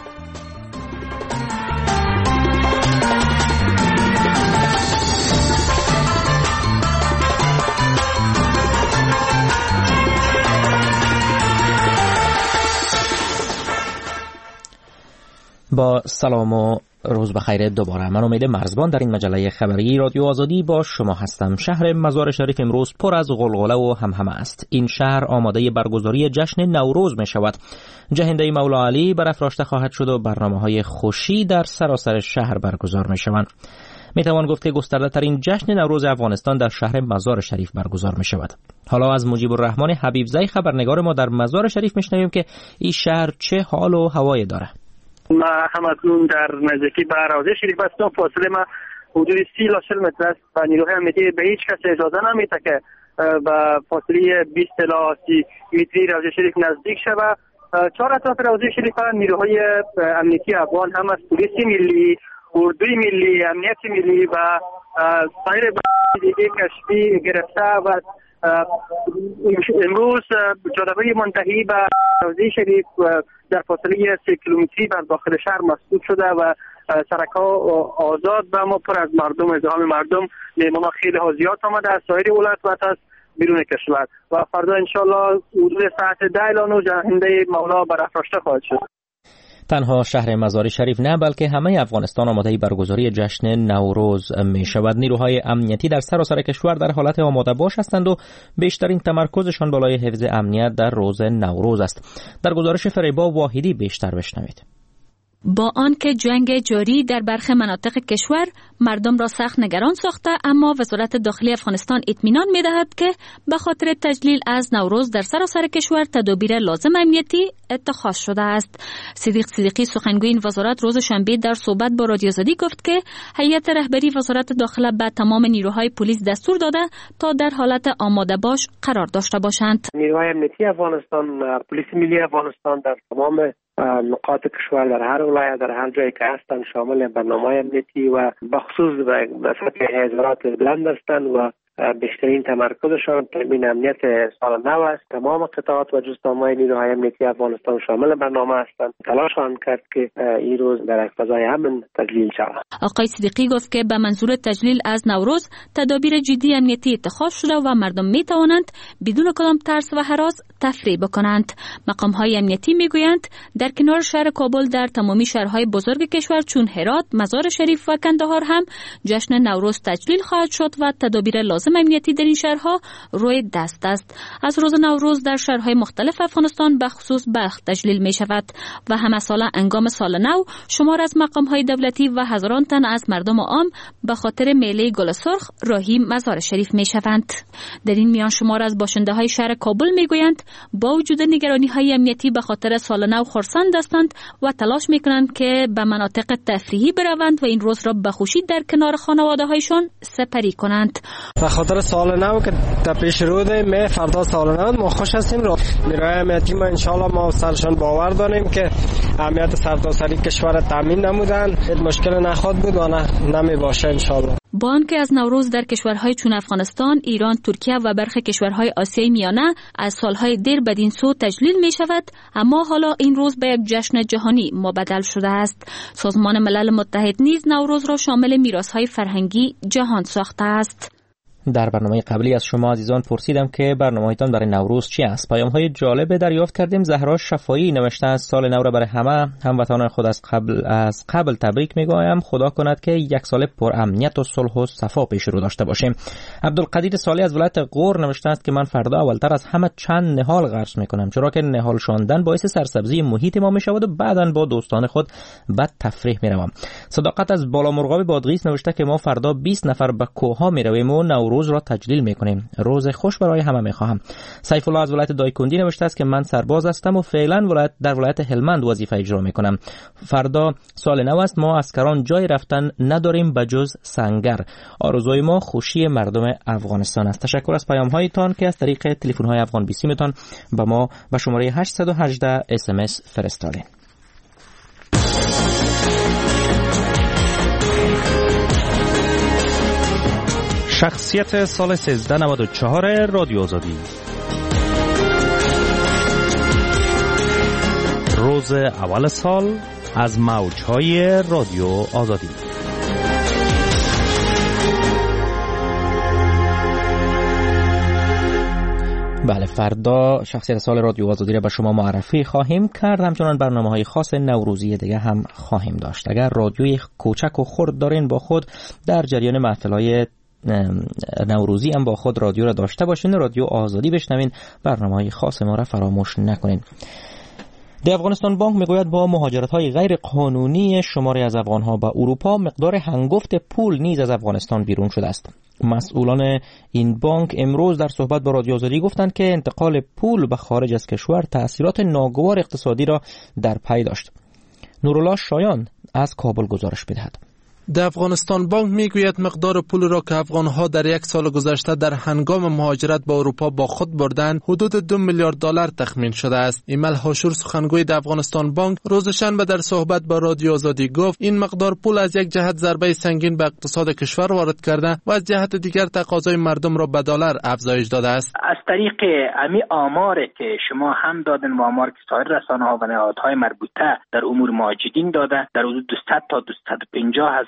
با سلام و روز بخیر دوباره. من امید مرزبان در این مجله خبری رادیو آزادی با شما هستم. شهر مزار شریف امروز پر از غلغله و همهمه است. این شهر آماده برگزاری جشن نوروز می شود. جهنده مولا علی برافراشته خواهد شد و برنامه‌های خوشی در سراسر شهر برگزار می شوند. می توان گفت که گسترده ترین جشن نوروز افغانستان در شهر مزار شریف برگزار می شود. حالا از مجیب الرحمن حبیبزی خبرنگار ما در مزار شریف می شنویم که این شهر چه حال و هوایی داره. ما همکنون در نزدیکی به روضه شریف هستم. فاصله ما حدود 30 تا 40 متر است و نیروهای امنیتی به هیچ کس اجازه نمیده که به فاصله 20 تا 30 متری روضه شریف نزدیک شود. چهار اطراف روضه شریف نیروهای امنیتی افغان هم از پلیس ملی، اردوی ملی، امنیت ملی و سایر دیگه کشفی گرفته و امروز جاده‌های منتهی به روضه شریف در فاصله 3 کیلومتری بر داخل شهر مسدود شده و سرک‌ها آزاد و ما پر از مردم، ازدحام مردم، مهمان‌ها خیلی ها زیاد آمده از سایر ولایت و از بیرون کشور و فردا انشالله حدود ساعت 10 الی 9 جهنده مولا برافراشته خواهد شد. تنها شهر مزار شریف نه بلکه همه افغانستان آماده برگزاری جشن نوروز می شود. نیروهای امنیتی در سراسر کشور در حالت آماده باش هستند و بیشترین تمرکزشان بالای حفظ امنیت در روز نوروز است. در گزارش فریبا واحدی بیشتر بشنوید. با آنکه جنگ جاری در برخی مناطق کشور مردم را سخت نگران ساخته، اما وزارت داخلی افغانستان اطمینان می‌دهد که به خاطر تجلیل از نوروز در سراسر کشور تدابیر لازم امنیتی اتخاذ شده است. صدیق صدیقی سخنگوی این وزارت روز شنبه در صحبت با رادیو آزادی گفت که هیئت رهبری وزارت داخله به تمام نیروهای پلیس دستور داده تا در حالت آماده باش قرار داشته باشند. نیروهای امنیتی افغانستان، پلیس ملی افغانستان در تمام نقاط کشور در هر ولایت در هر جایی که هستند شامل برنامه‌های امنیتی و بخصوص به سطح حضارات بلند هستند و بیشترین تمرکزشان تامین امنیت سال نو است. تمام قطعات و جزءهای نیروهای امنیتی افغانستان شامل برنامه هستند. تلاش آن کرد که این روز در یک فضای امن تجلیل شود. آقای صدیقی گفت که به منظور تجلیل از نوروز تدابیر جدی امنیتی اتخاذ شده و مردم می توانند بدون کدام ترس و هراس تفریح بکنند. مقام‌های امنیتی میگویند در کنار شهر کابل در تمامی شهرهای بزرگ کشور چون هرات، مزار شریف و کندهار هم جشن نوروز تجلیل خواهد شد و تدابیر لازم امنیتی در این شهرها روی دست است. از روز نوروز در شهرهای مختلف افغانستان به خصوص بلخ تجلیل می شود و همه ساله انگام سال نو شمار از مقام‌های دولتی و هزاران تن از مردم عام به خاطر میله گل سرخ راهی مزار شریف می شوند. در این میان شمار از باشنده‌های شهر کابل میگویند با وجود نگرانی‌های امنیتی به خاطر سال نو خرسند هستند و تلاش می‌کنند که به مناطق تفریحی بروند و این روز را به خوشی در کنار خانواده‌هایشان سپری کنند. به خاطر سال نو که تا پیش رو ده فردا سال نو ما خوش هستیم. نیروهای امنیتی ما انشالله ما سرشان باور داریم که امنیت سرتاسری کشور تامین نمودن، مشکل نخواد بود و نمی باشه انشالله. با آنکه از نوروز در کشورهای چون افغانستان، ایران، ترکیه و برخی کشورهای آسیای میانه از سالهای دیر بدین سو تجلیل می شود، اما حالا این روز به یک جشن جهانی مبدل شده است. سازمان ملل متحد نیز نوروز را شامل میراث‌های فرهنگی جهان ساخته است. در برنامه قبلی از شما عزیزان پرسیدم که برنامه‌تان برای نوروز چی است. پیام‌های جالب دریافت کردیم. زهرا شفایی نوشته از سال نو را برای همه هموطنان خود از قبل تبریک می‌گویم. خدا کند که یک سال پر امنیت و صلح و صفا پیش رو داشته باشیم. عبدالقدیر صالح از ولایت غور نوشته است که من فردا اولتر از همه چند نهال قرض می‌کنم، چرا که نهال شاندن باعث سرسبزی محیط ما می‌شود و بعداً با دوستان خود به تفریح می‌روم. صداقت از بالامرغاب بادغیس نوشته که ما فردا 20 نفر به کوه‌ها می‌رویم و روز را تجلیل میکنیم. روز خوش برای همه میخواهم. سیف الله از ولایت دایکندی نوشته است که من سرباز هستم و فعلا در ولایت هلمند وظیفه اجرا میکنم. فردا سال نو است، ما اسکران جای رفتن نداریم بجز سنگر. آرزوی ما خوشی مردم افغانستان است. تشکر از پیام هایتان که از طریق تلفن های افغان بیسی میتون به ما به شماره 818 SMS فرستادین. شخصیت سال 1394 رادیو آزادی. روز اول سال از موج‌های رادیو آزادی. بله، فردا شخصیت سال رادیو آزادی را به شما معرفی خواهیم کرد. همچنان برنامه‌های خاص نوروزی دیگه هم خواهیم داشت. اگر رادیوی کوچک و خرد دارین با خود در جریان محفل‌های نوروزی هم با خود رادیو را داشته باشین، رادیو آزادی بشنوین. برنامه‌های خاص ما را فراموش نکنین. در افغانستان بانک میگوید با مهاجرت‌های غیر قانونی شماری از افغان‌ها به اروپا مقدار هنگفت پول نیز از افغانستان بیرون شده است. مسئولان این بانک امروز در صحبت با رادیو آزادی گفتند که انتقال پول به خارج از کشور تأثیرات ناگوار اقتصادی را در پی داشت. نورالله شایان از کابل گزارش می‌دهد. در افغانستان بانک میگوید مقدار پول را که افغانها در یک سال گذشته در هنگام مهاجرت به اروپا با خود بردند حدود 2 میلیارد دلار تخمین شده است. ایمل هاشور سخنگوی در افغانستان بانک روز شنبه در صحبت با رادیو آزادی گفت این مقدار پول از یک جهت ضربه سنگین به اقتصاد کشور وارد کرده و از جهت دیگر تقاضای مردم را به دلار افزایش داده است. از طریق امی آماری که شما هم دادن و آمار که سایر رسانه‌ها و نهادهای مربوطه در امور مهاجرین داده در حدود 200 تا 250 هزار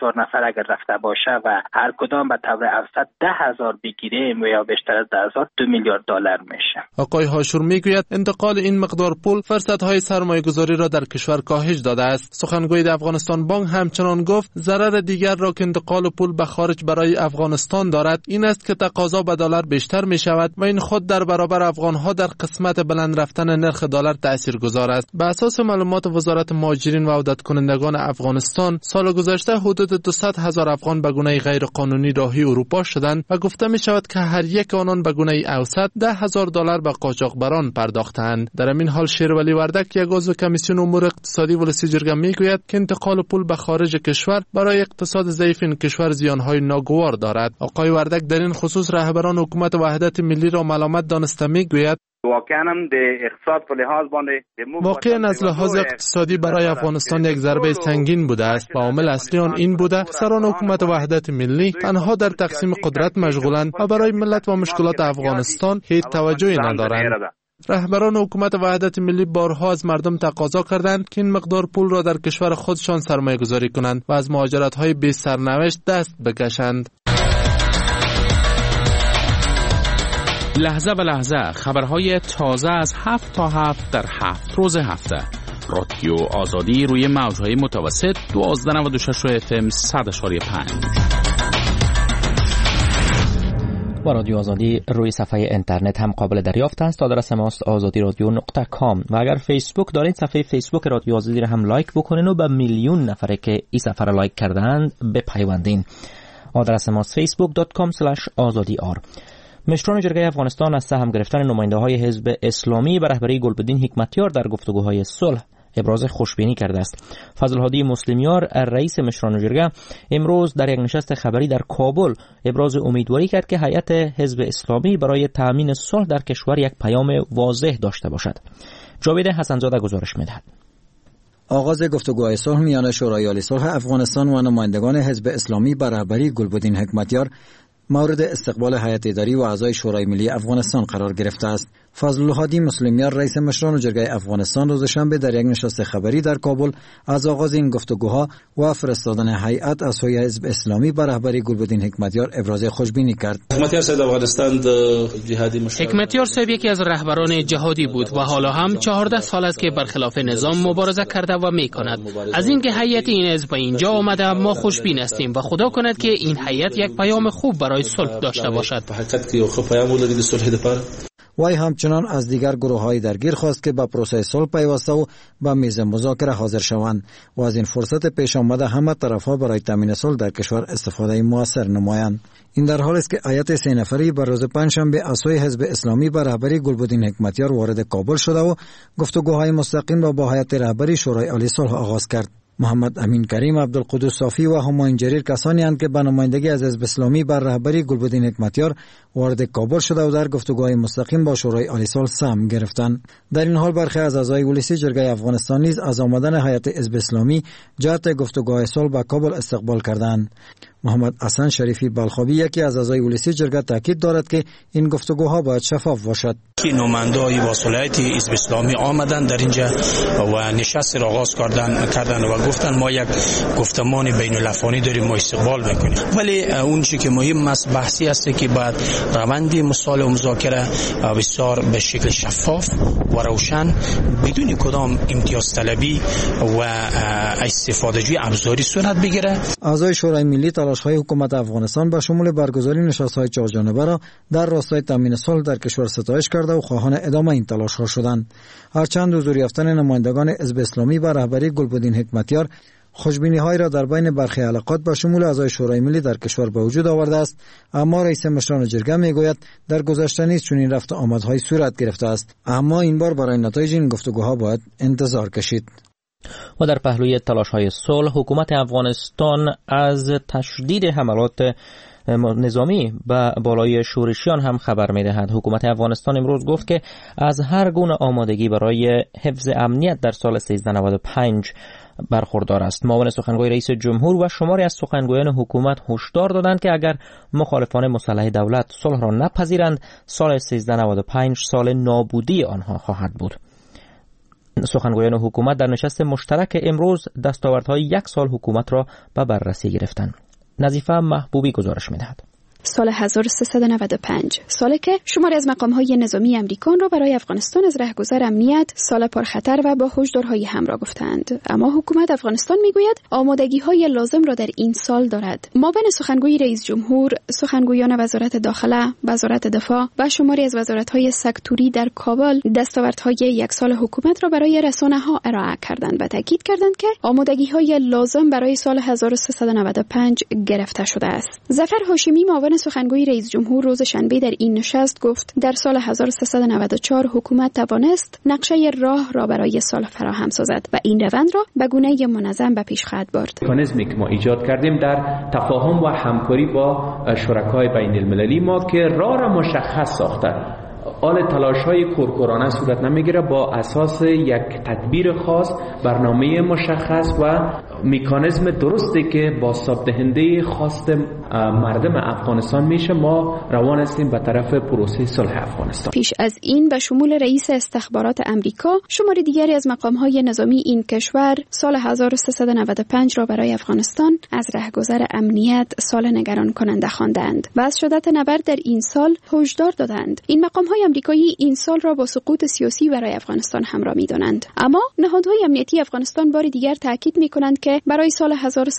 1000 نفر اگر رفته باشه و هر کدام به طور اوسط 10,000 بگیره یا بیشتر از 10,000 2 میلیارد دلار میشه. آقای هاشور میگوید انتقال این مقدار پول فرصت‌های سرمایه‌گذاری را در کشور کاهش داده است. سخنگوی افغانستان بانک همچنان گفت ضرر دیگر را که انتقال پول به خارج برای افغانستان دارد این است که تقاضا به دلار بیشتر می شود و این خود در برابر افغان‌ها در قسمت بلند رفتن نرخ دلار تاثیرگذار است. به اساس معلومات وزارت مهاجرین و عودت کنندگان افغانستان سال گذشته حدود 200,000 افغان به گونه غیر قانونی راهی اروپا شدند و گفته می شود که هر یک آنان به گونه اوسط $10,000 به قاچاقبران پرداختند. در این حال شیرولی وردک یک عضو کمیسیون امور اقتصادی ولسی جرگه میگوید که انتقال پول به خارج کشور برای اقتصاد ضعیف این کشور زیانهای ناگوار دارد. آقای وردک در این خصوص رهبران حکومت وحدت ملی را ملامت دانسته میگوید واقعا از لحاظ اقتصادی برای افغانستان یک ضربه سنگین بوده است و عامل اصلی آن این بوده سران حکومت وحدت ملی تنها در تقسیم قدرت مشغولند و برای ملت و مشکلات افغانستان هیچ توجهی ندارند. رهبران حکومت وحدت ملی بارها از مردم تقاضا کردند که این مقدار پول را در کشور خودشان سرمایه گذاری کنند و از مهاجرت‌های بی سرنوشت دست بکشند. لحظه به لحظه خبرهای تازه از 7 تا 7 در 7 روز هفته. رادیو آزادی روی موج‌های متوسط 1296 FM 100.5 و رادیو آزادی روی صفحه اینترنت هم قابل دریافت است. آدرس ماست azadi.radio.com و اگر فیسبوک دارید صفحه فیسبوک رادیو آزادی را هم لایک بکنین و به میلیون نفره که این صفحه را لایک کردند بپیوندین. آدرس ماست facebook.com/azadi.r. مشران جرگه افغانستان از سهم گرفتن نماینده‌های حزب اسلامی به رهبری گلبدین حکمتیار در گفتگوهای صلح ابراز خوشبینی کرده است. فضل‌هادی مسلمیار رئیس مشران جرگه امروز در یک نشست خبری در کابل ابراز امیدواری کرد که هیئت حزب اسلامی برای تأمین صلح در کشور یک پیام واضح داشته باشد. جاوید حسن‌زاده گزارش می‌دهد. آغاز گفتگوهای صلح میان شورای عالی صلح افغانستان و نمایندگان حزب اسلامی به رهبری گلبدین حکمتیار مورد استقبال هیئت اداری و اعضای شورای ملی افغانستان قرار گرفته است. فضل‌الهادی مسلمیار رئیس مشران جرگه افغانستان روز شنبه در یک نشست خبری در کابل از آغاز این گفتگوها و فرستادن هیئت از سوی حزب اسلامی به رهبری گلبدین حکمتیار ابراز خوشبینی کرد. حکمتیار صاحب یکی از رهبران جهادی بود و حالا هم 14 سال است که برخلاف نظام مبارزه کرده و میکند. از اینکه هیئت این حزب اینجا آمده ما خوشبین هستیم و خدا کند که این هیئت یک پیام خوب برای صلح داشته باشد. وی همچنان از دیگر گروه‌های درگیر خواست که به پروسه صلح پیوسته و به میز مذاکره حاضر شوند و از این فرصت پیش آمده همه طرف‌ها برای تامین صلح در کشور استفاده موثر نمایند. این در حالی است که هیئت 3 نفری بر روز پنجشنبه از سوی حزب اسلامی به رهبری گلبدین حکمتیار وارد کابل شده و گفتگوهای مستقیم با هیئت رهبری شورای عالی صلح آغاز کرد. محمد امین کریم، عبدالقدوس صافی و همایون جریر کسانی اند که به نمایندگی از حزب اسلامی بر رهبری گلبدین حکمتیار وارد کابل شده و در گفتگوهای مستقیم با شورای عالی صلح سهم گرفتند. در این حال برخی از اعضای ولسی جرگه افغانستان نیز از آمدن هیئت حزب اسلامی جهت گفتگوهای صلح به کابل استقبال کردند. محمد حسن شریفی بلخابی یکی از اعضای ولسی جرگه تاکید دارد که این گفتگوها باید شفاف باشد. که نماینده‌های با صلاحیت حزب اسلامی آمدند در اینجا و نشست را آغاز کردند و گفتند ما یک گفتمان بین الافغانی داریم ما استقبال میکنیم، ولی اون چیزی که مهم است بحثی است که بعد روند مصالحه و مذاکره بسیار به شکل شفاف و روشن بدون کدام امتیاز طلبی و استفاده جوی ابزاری صورت بگیره. اعضای شورای ملی تلاش‌های حکومت افغانستان به شمول برگزاری نشست‌های چهارجانبه را در راستای تامین صلح در کشور ستایش کرده و خواهان ادامه این تلاش‌ها شدند. هرچند حضور یافتن نمایندگان حزب اسلامی به رهبری گلبدین حکمتیار خوشبینی‌های را در بین برخی حلقات به شمول اعضای شورای ملی در کشور به وجود آورده است، اما رئیس مشران جرگه میگوید در گذشته نیز چنین رفت و آمدهای صورت گرفته است، اما این بار برای نتایج این گفتگوها باید انتظار کشید. و در پهلوی تلاش‌های صلح حکومت افغانستان از تشدید حملات نظامی به بالای شورشیان هم خبر می‌دهد. حکومت افغانستان امروز گفت که از هر گونه آمادگی برای حفظ امنیت در سال 1395 برخوردار است. معاون سخنگوی رئیس جمهور و شماری از سخنگویان حکومت هشدار دادند که اگر مخالفان مسلح دولت صلح را نپذیرند سال 1395 سال نابودی آنها خواهد بود. سخنگویان حکومت در نشست مشترک امروز دستاوردهای 1 سال حکومت را به بررسی گرفتند. نظیفه محبوبی گزارش می‌دهد. سال 1395 سالی که شماری از مقام‌های نظامی امریکان را برای افغانستان از رهگذر امنیت سال پرخطر و با هشدارهای همراه گفتند، اما حکومت افغانستان میگوید آمادگی‌های لازم را در این سال دارد. مابین سخنگوی رئیس جمهور، سخنگویان وزارت داخله، وزارت دفاع و شماری از وزارت‌های سکتوری در کابل دستاوردهای 1 سال حکومت را برای رسانه‌ها ارائه کردند و تاکید کردند که آمادگی‌های لازم برای سال 1395 گرفته شده است. ظفر هاشمی سخنگوی رئیس جمهور روز شنبه در این نشست گفت در سال 1394 حکومت توانست نقشه راه را برای سال فراهم سازد و این روند را به گونه منظم به پیش خواهد برد. مکانیزمی که ما ایجاد کردیم در تفاهم و همکاری با شرکای بین المللی ما که راه را مشخص ساخته، آل تلاش‌های کورکورانه صورت نمیگیره، با اساس یک تدبیر خاص، برنامه مشخص و مکانیزم درستی که با دهنده خواست مردم افغانستان میشه، ما روان هستیم به طرف پروسه صلح افغانستان. پیش از این به شمول رئیس استخبارات امریکا، شماری دیگری از مقام‌های نظامی این کشور سال 1395 را برای افغانستان از رهگذر امنیت سال نگران کننده خواندند و از شدت نبرد در این سال هشدار دادند. این مقام‌های امریکایی این سال را با سقوط سیاسی برای افغانستان همراه می‌دانند، اما نهادهای امنیتی افغانستان بار دیگر تاکید می‌کنند که برای سال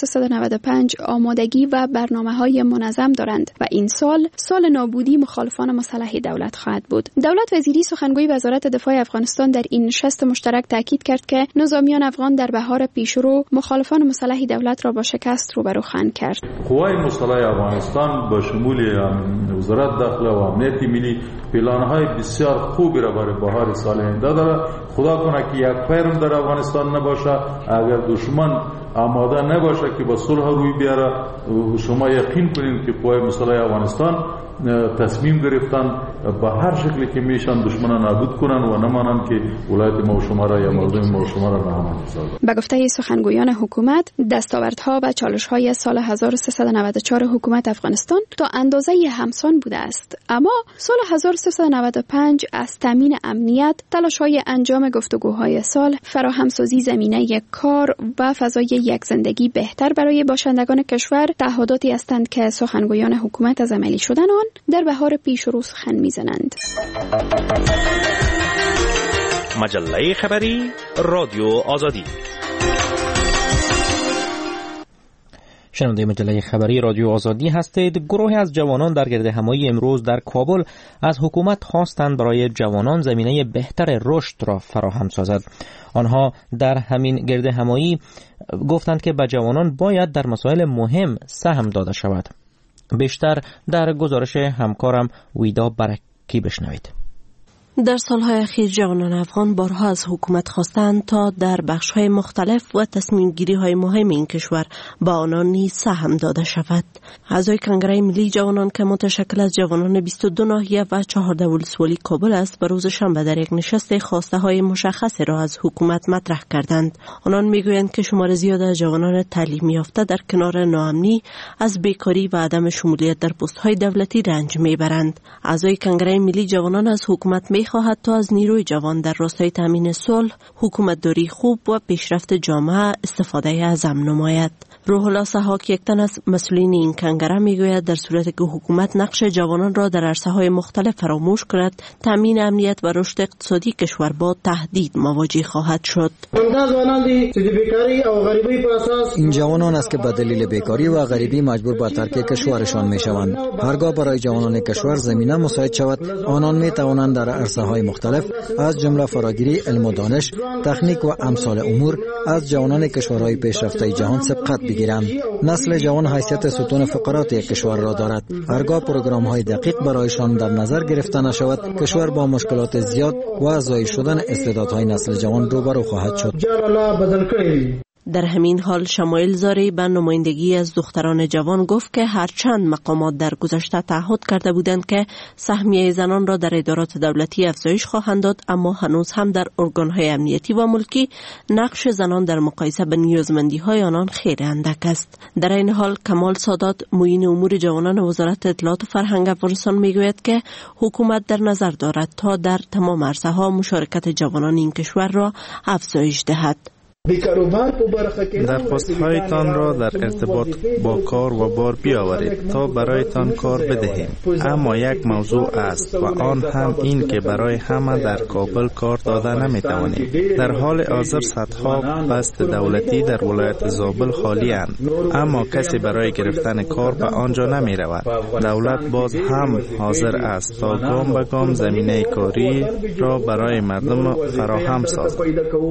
1395 آمادگی و برنامه‌های منظم دارند و این سال نابودی مخالفان مسلح دولت خواهد بود. دولت وزیری سخنگوی وزارت دفاع افغانستان در این نشست مشترک تاکید کرد که نظامیان افغان در بهار پیشرو مخالفان مسلح دولت را با شکست روبرو خواهند کرد. قوای مسلح افغانستان با شمول وزارت داخله و امنیت ملی پلان‌های بسیار خوبی را برای بهار سال آینده داره. خدا کنه که یک پیرم در افغانستان نباشه، اگر دشمن آماده نباشه که با صلح روی بیاره، شما یقین کنید که قوای مسلح افغانستان تصمیم گرفتن به هر شکلی که میشن دشمنان نابود کنن و نمانن که ولایت ما و شما را یا مردم ما و شما را ناامن بسازن. به گفته سخنگویان حکومت، دستاوردها و چالش‌های سال 1394 حکومت افغانستان تا اندازه همسان بوده است، اما سال 1395 از تامین امنیت، تلاش‌های انجام گفتگوهای سال، فراهمسازی زمینه کار و فضای یک زندگی بهتر برای باشندگان کشور تعهداتی هستند که سخنگویان حکومت از عملی شدن آن در بهار پیش رو سخن میزنند. مجله خبری رادیو آزادی. شنونده مجله خبری رادیو آزادی هستید. گروهی از جوانان در گردهمایی امروز در کابل از حکومت خواستند برای جوانان زمینه بهتر رشد را فراهم سازد. آنها در همین گردهمایی گفتند که به جوانان باید در مسائل مهم سهم داده شود. بیشتر در گزارش همکارم ویدا برکی بشنوید. در سالهای اخیر جوانان افغان بارها از حکومت خواستند تا در بخش‌های مختلف و تصمیم‌گیری‌های مهم این کشور با آنان نیز سهم داده شود. اعضای کنگره ملی جوانان که متشکل از جوانان 22 ناحیه و 14 ولسوالی کابل است، به روز شنبه در یک نشست خواسته‌های مشخص را از حکومت مطرح کردند. آنان می‌گویند که شمار زیاد از جوانان تعلیم یافته در کنار ناامنی از بیکاری و عدم شمولیت در پست‌های دولتی رنج می‌برند. اعضای کنگره ملی جوانان از حکومت خواهد تا از نیروی جوان در راستای تامین صلح، حکومتداری خوب و پیشرفت جامعه استفاده اعظم نماید. روح الله سحاک، یک تن از مسئولین این کنگره، میگوید در صورتی که حکومت نقش جوانان را در عرصه‌های مختلف فراموش کند، تامین امنیت و رشد اقتصادی کشور با تهدید مواجه خواهد شد. این جوانان است که به دلیل بیکاری و غریبی مجبور به ترک کشورشان میشوند. هرگاه برای جوانان کشور زمینه مساعد شود، آنان می توانند در عرصه‌های مختلف از جمله فراگیری، علم و دانش، تکنیک و امثال امور از جوانان کشورهای پیشرفته جهان سبقت بگیرند. نسل جوان حیثیت ستون فقرات یک کشور را دارد. هرگاه پروگرام‌های دقیق برایشان در نظر گرفته نشود، کشور با مشکلات زیاد و ضایع شدن استعدادهای نسل جوان روبرو خواهد شد. در همین حال شمایل زاری به نمایندگی از دختران جوان گفت که هرچند مقامات در گذشته تعهد کرده بودند که سهمیه زنان را در ادارات دولتی افزایش خواهند داد، اما هنوز هم در ارگان‌های امنیتی و ملکی نقش زنان در مقایسه به نیازمندی‌های آنان خیلی اندک است. در این حال کمال سادات معین امور جوانان وزارت اطلاعات و فرهنگ افغانستان میگوید که حکومت در نظر دارد تا در تمام عرصه‌ها مشارکت جوانان این کشور را افزایش دهد. درخواست‌هایتان را در ارتباط با کار و بار بیاورید تا برایتان کار بدهیم، اما یک موضوع است و آن هم این که برای همه در کابل کار داده نمی‌توانیم. در حال حاضر صدها بست دولتی در ولایت زابل خالی اند، اما کسی برای گرفتن کار به آنجا نمی‌رود. دولت باز هم حاضر است تا گام به گام زمینه کاری را برای مردم فراهم سازد.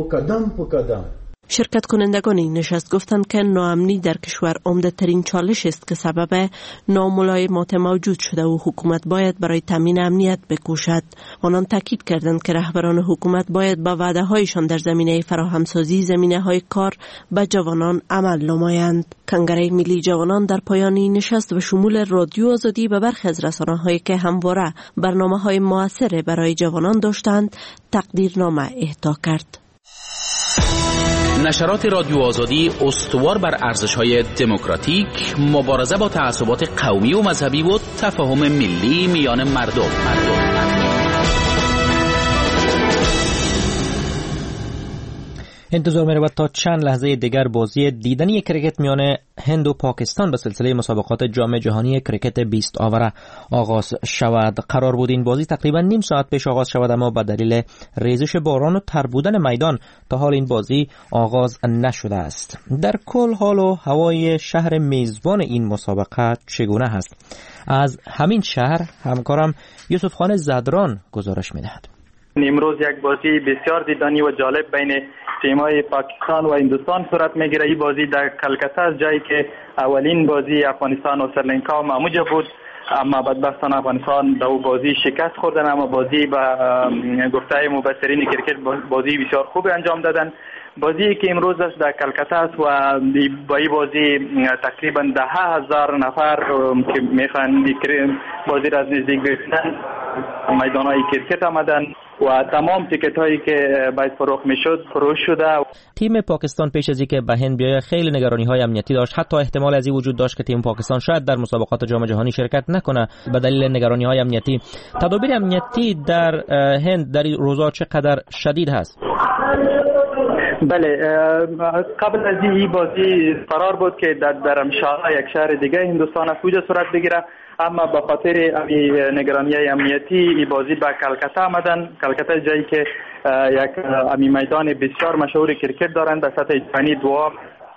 شرکت کنندگان این نشست گفتند که ناامنی در کشور عمده ترین چالش است که سبب ناملایمات موجود شده و حکومت باید برای تامین امنیت بکوشد. آنان تاکید کردند که رهبران حکومت باید با وعده هایشان در زمینه فراهمسازی زمینه های کار به جوانان عمل نمایند. کنگره ملی جوانان در پایان این نشست به شمول رادیو آزادی به برخی از رسانه‌هایی که همواره برنامه‌های موثر برای جوانان داشتند تقدیرنامه اهدا کرد. نشرات رادیو آزادی استوار بر ارزش‌های دموکراتیک، مبارزه با تعصبات قومی و مذهبی و تفاهم ملی میان مردم. انتظار می‌رود تا چند لحظه دیگر بازی دیدنی کرکت میان هند و پاکستان به سلسله مسابقات جام جهانی کرکت 20 آور آغاز شود. قرار بود این بازی تقریبا نیم ساعت پیش آغاز شود، اما به دلیل ریزش باران و تر بودن میدان تا حال این بازی آغاز نشده است. در کل حال و هوای شهر میزبان این مسابقه چگونه هست؟ از همین شهر همکارم یوسف خان زدران گزارش می‌دهد. امروز یک بازی بسیار دیدنی و جالب بین تیم‌های پاکستان و هندوستان صورت می‌گیرد. این بازی در کلکته است، جایی که اولین بازی افغانستان و سریلانکا معموجه بود، اما بدبختانه افغانستان در اون بازی شکست خوردن، اما بازی به گفته مبصرین کرکت بازی بسیار خوب انجام دادن. بازی که امروز است در کلکته است و با این بازی تقریبا 10,000 نفر که میخوان بازی را از نزدیک ببینن میدان‌های کرکت آمدن و تمام تیکت هایی که باید فروخت میشد فروش شده. تیم پاکستان پیش از اینکه به هند بیاید خیلی نگرانی های امنیتی داشت، حتی احتمال از این وجود داشت که تیم پاکستان شاید در مسابقات جام جهانی شرکت نکنه به دلیل نگرانی های امنیتی. تدابیر امنیتی در هند در روزا چقدر شدید هست؟ بله، قبل از این بازی قرار بود که در درمشالا یک شهر دیگه هندوستان اونجا صورت بگیره، اما به خاطر نگرانی امنیتی این بازی به کلکته آمدن. کلکته جایی که یک میدان بسیار مشهور کرکت دارند به سطح جهانی، دو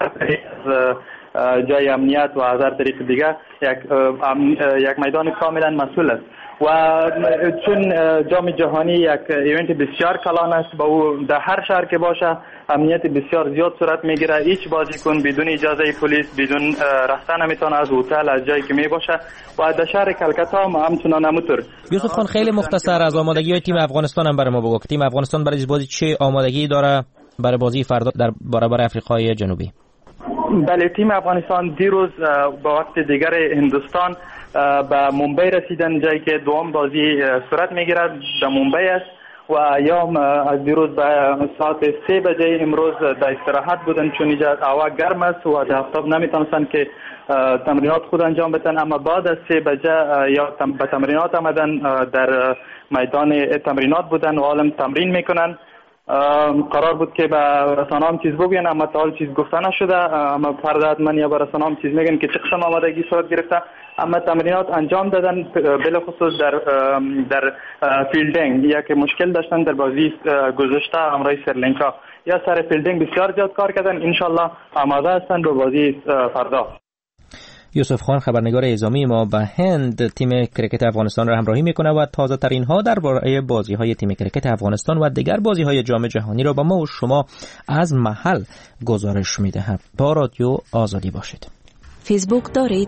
جای امنیت و از هر طریق دیگه یک میدان کاملا مسئول است و چون جام جهانی یک ایونت بسیار کلان است، با او در هر شهر که باشه امنیت بسیار زیاد صورت میگیره. هیچ بازیکن بدون اجازه پلیس بدون رفتن نمیتونه از هتل از جایی که می باشه و در شهر کلکته هم همچنان همونطور. یوسف خان، خیلی مختصر از آمادگی های تیم افغانستان هم برای ما بگو. تیم افغانستان برای بازی چه آمادگی داره برای بازی فردا در برابر آفریقای جنوبی؟ بله، تیم افغانستان دیروز با وقت دیگر هندوستان به ممبئی رسیدن، جایی که دوم بازی صورت میگیرد در ممبئی است و یا از دیروز به ساعت 3 بجه امروز در استراحت بودن، چون اینجا هوا گرم است و در آفتاب نمیتونستن که تمرینات خود انجام بدن، اما بعد از 3 بجه یا به تمرینات آمدن، در میدان تمرینات بودن و عالم تمرین میکنن. قرار بود که به رسانه هم چیز بگوین، اما تا حال چیز گفته نشده، اما فردا حتما یا به رسانه هم چیز میگن که چه قسم آمادگی صورت گرفته، اما تمرینات انجام دادن. بلخصوص در فیلدینگ یک مشکل داشتن در بازی گذشته همراه سریلانکا، یا سر فیلدینگ بسیار زیاد کار کردن. انشالله آماده هستن به بازی فردا. یوسف خان، خبرنگار اعزامی ما به هند، تیم کرکت افغانستان را همراهی میکنه و تازه ترین ها درباره بازی های تیم کرکت افغانستان و دیگر بازی های جام جهانی را با ما و شما از محل گزارش میدهد. با رادیو آزادی باشید. فیسبوک دارید؟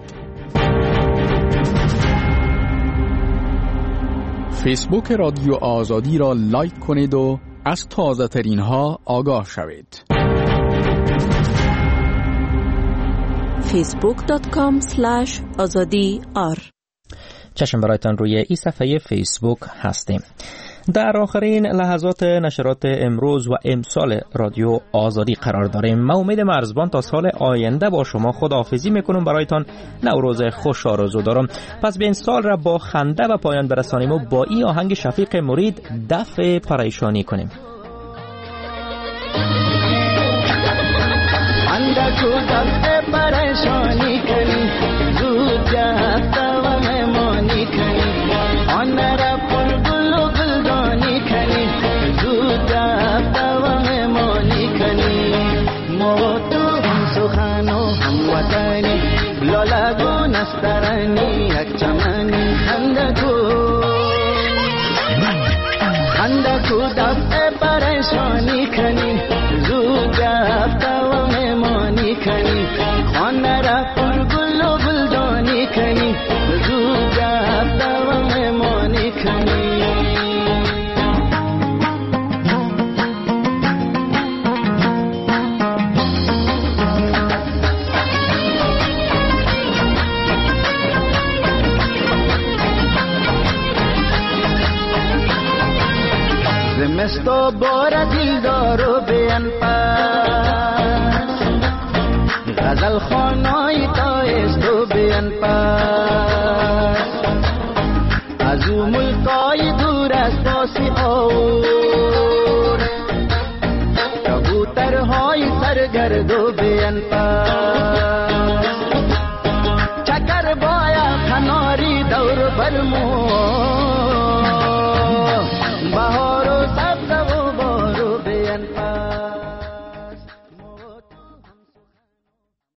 فیسبوک رادیو آزادی را لایک کنید و از تازه ترین ها آگاه شوید. facebook.com/azadi.ar. چشم برایتان روی این صفحه فیسبوک هستیم. در آخرین لحظات نشرات امروز و امسال رادیو آزادی قرار داریم. من امید مرزبان تا سال آینده با شما خداحافظی میکنم. برایتان نوروز خوش آرزو دارم. پس به این سال را با خنده و پایان برسانیم و با این آهنگ شفیق مرید دفع پریشانی کنیم. اندکو دفع پریشانی کنی زود جهتا و مهمانی کنی آن را پر گل و گلدانی کنی زود جهتا و مهمانی کنی ما تو هم سخن و هم وطنی لالگو نسترانی یک چمنی اندکو دفع پریشانی کنی زود جهتا و مهمانی کنی خانه را پر گل و گلدانی کنی زود جهتا و مهمانی کنی زمستو بار دل دارو بیان پاس غزل خانای تایستو بیان پاس از او ملکای دور از پاسی آور کبوترهای سرگردو بیان پاس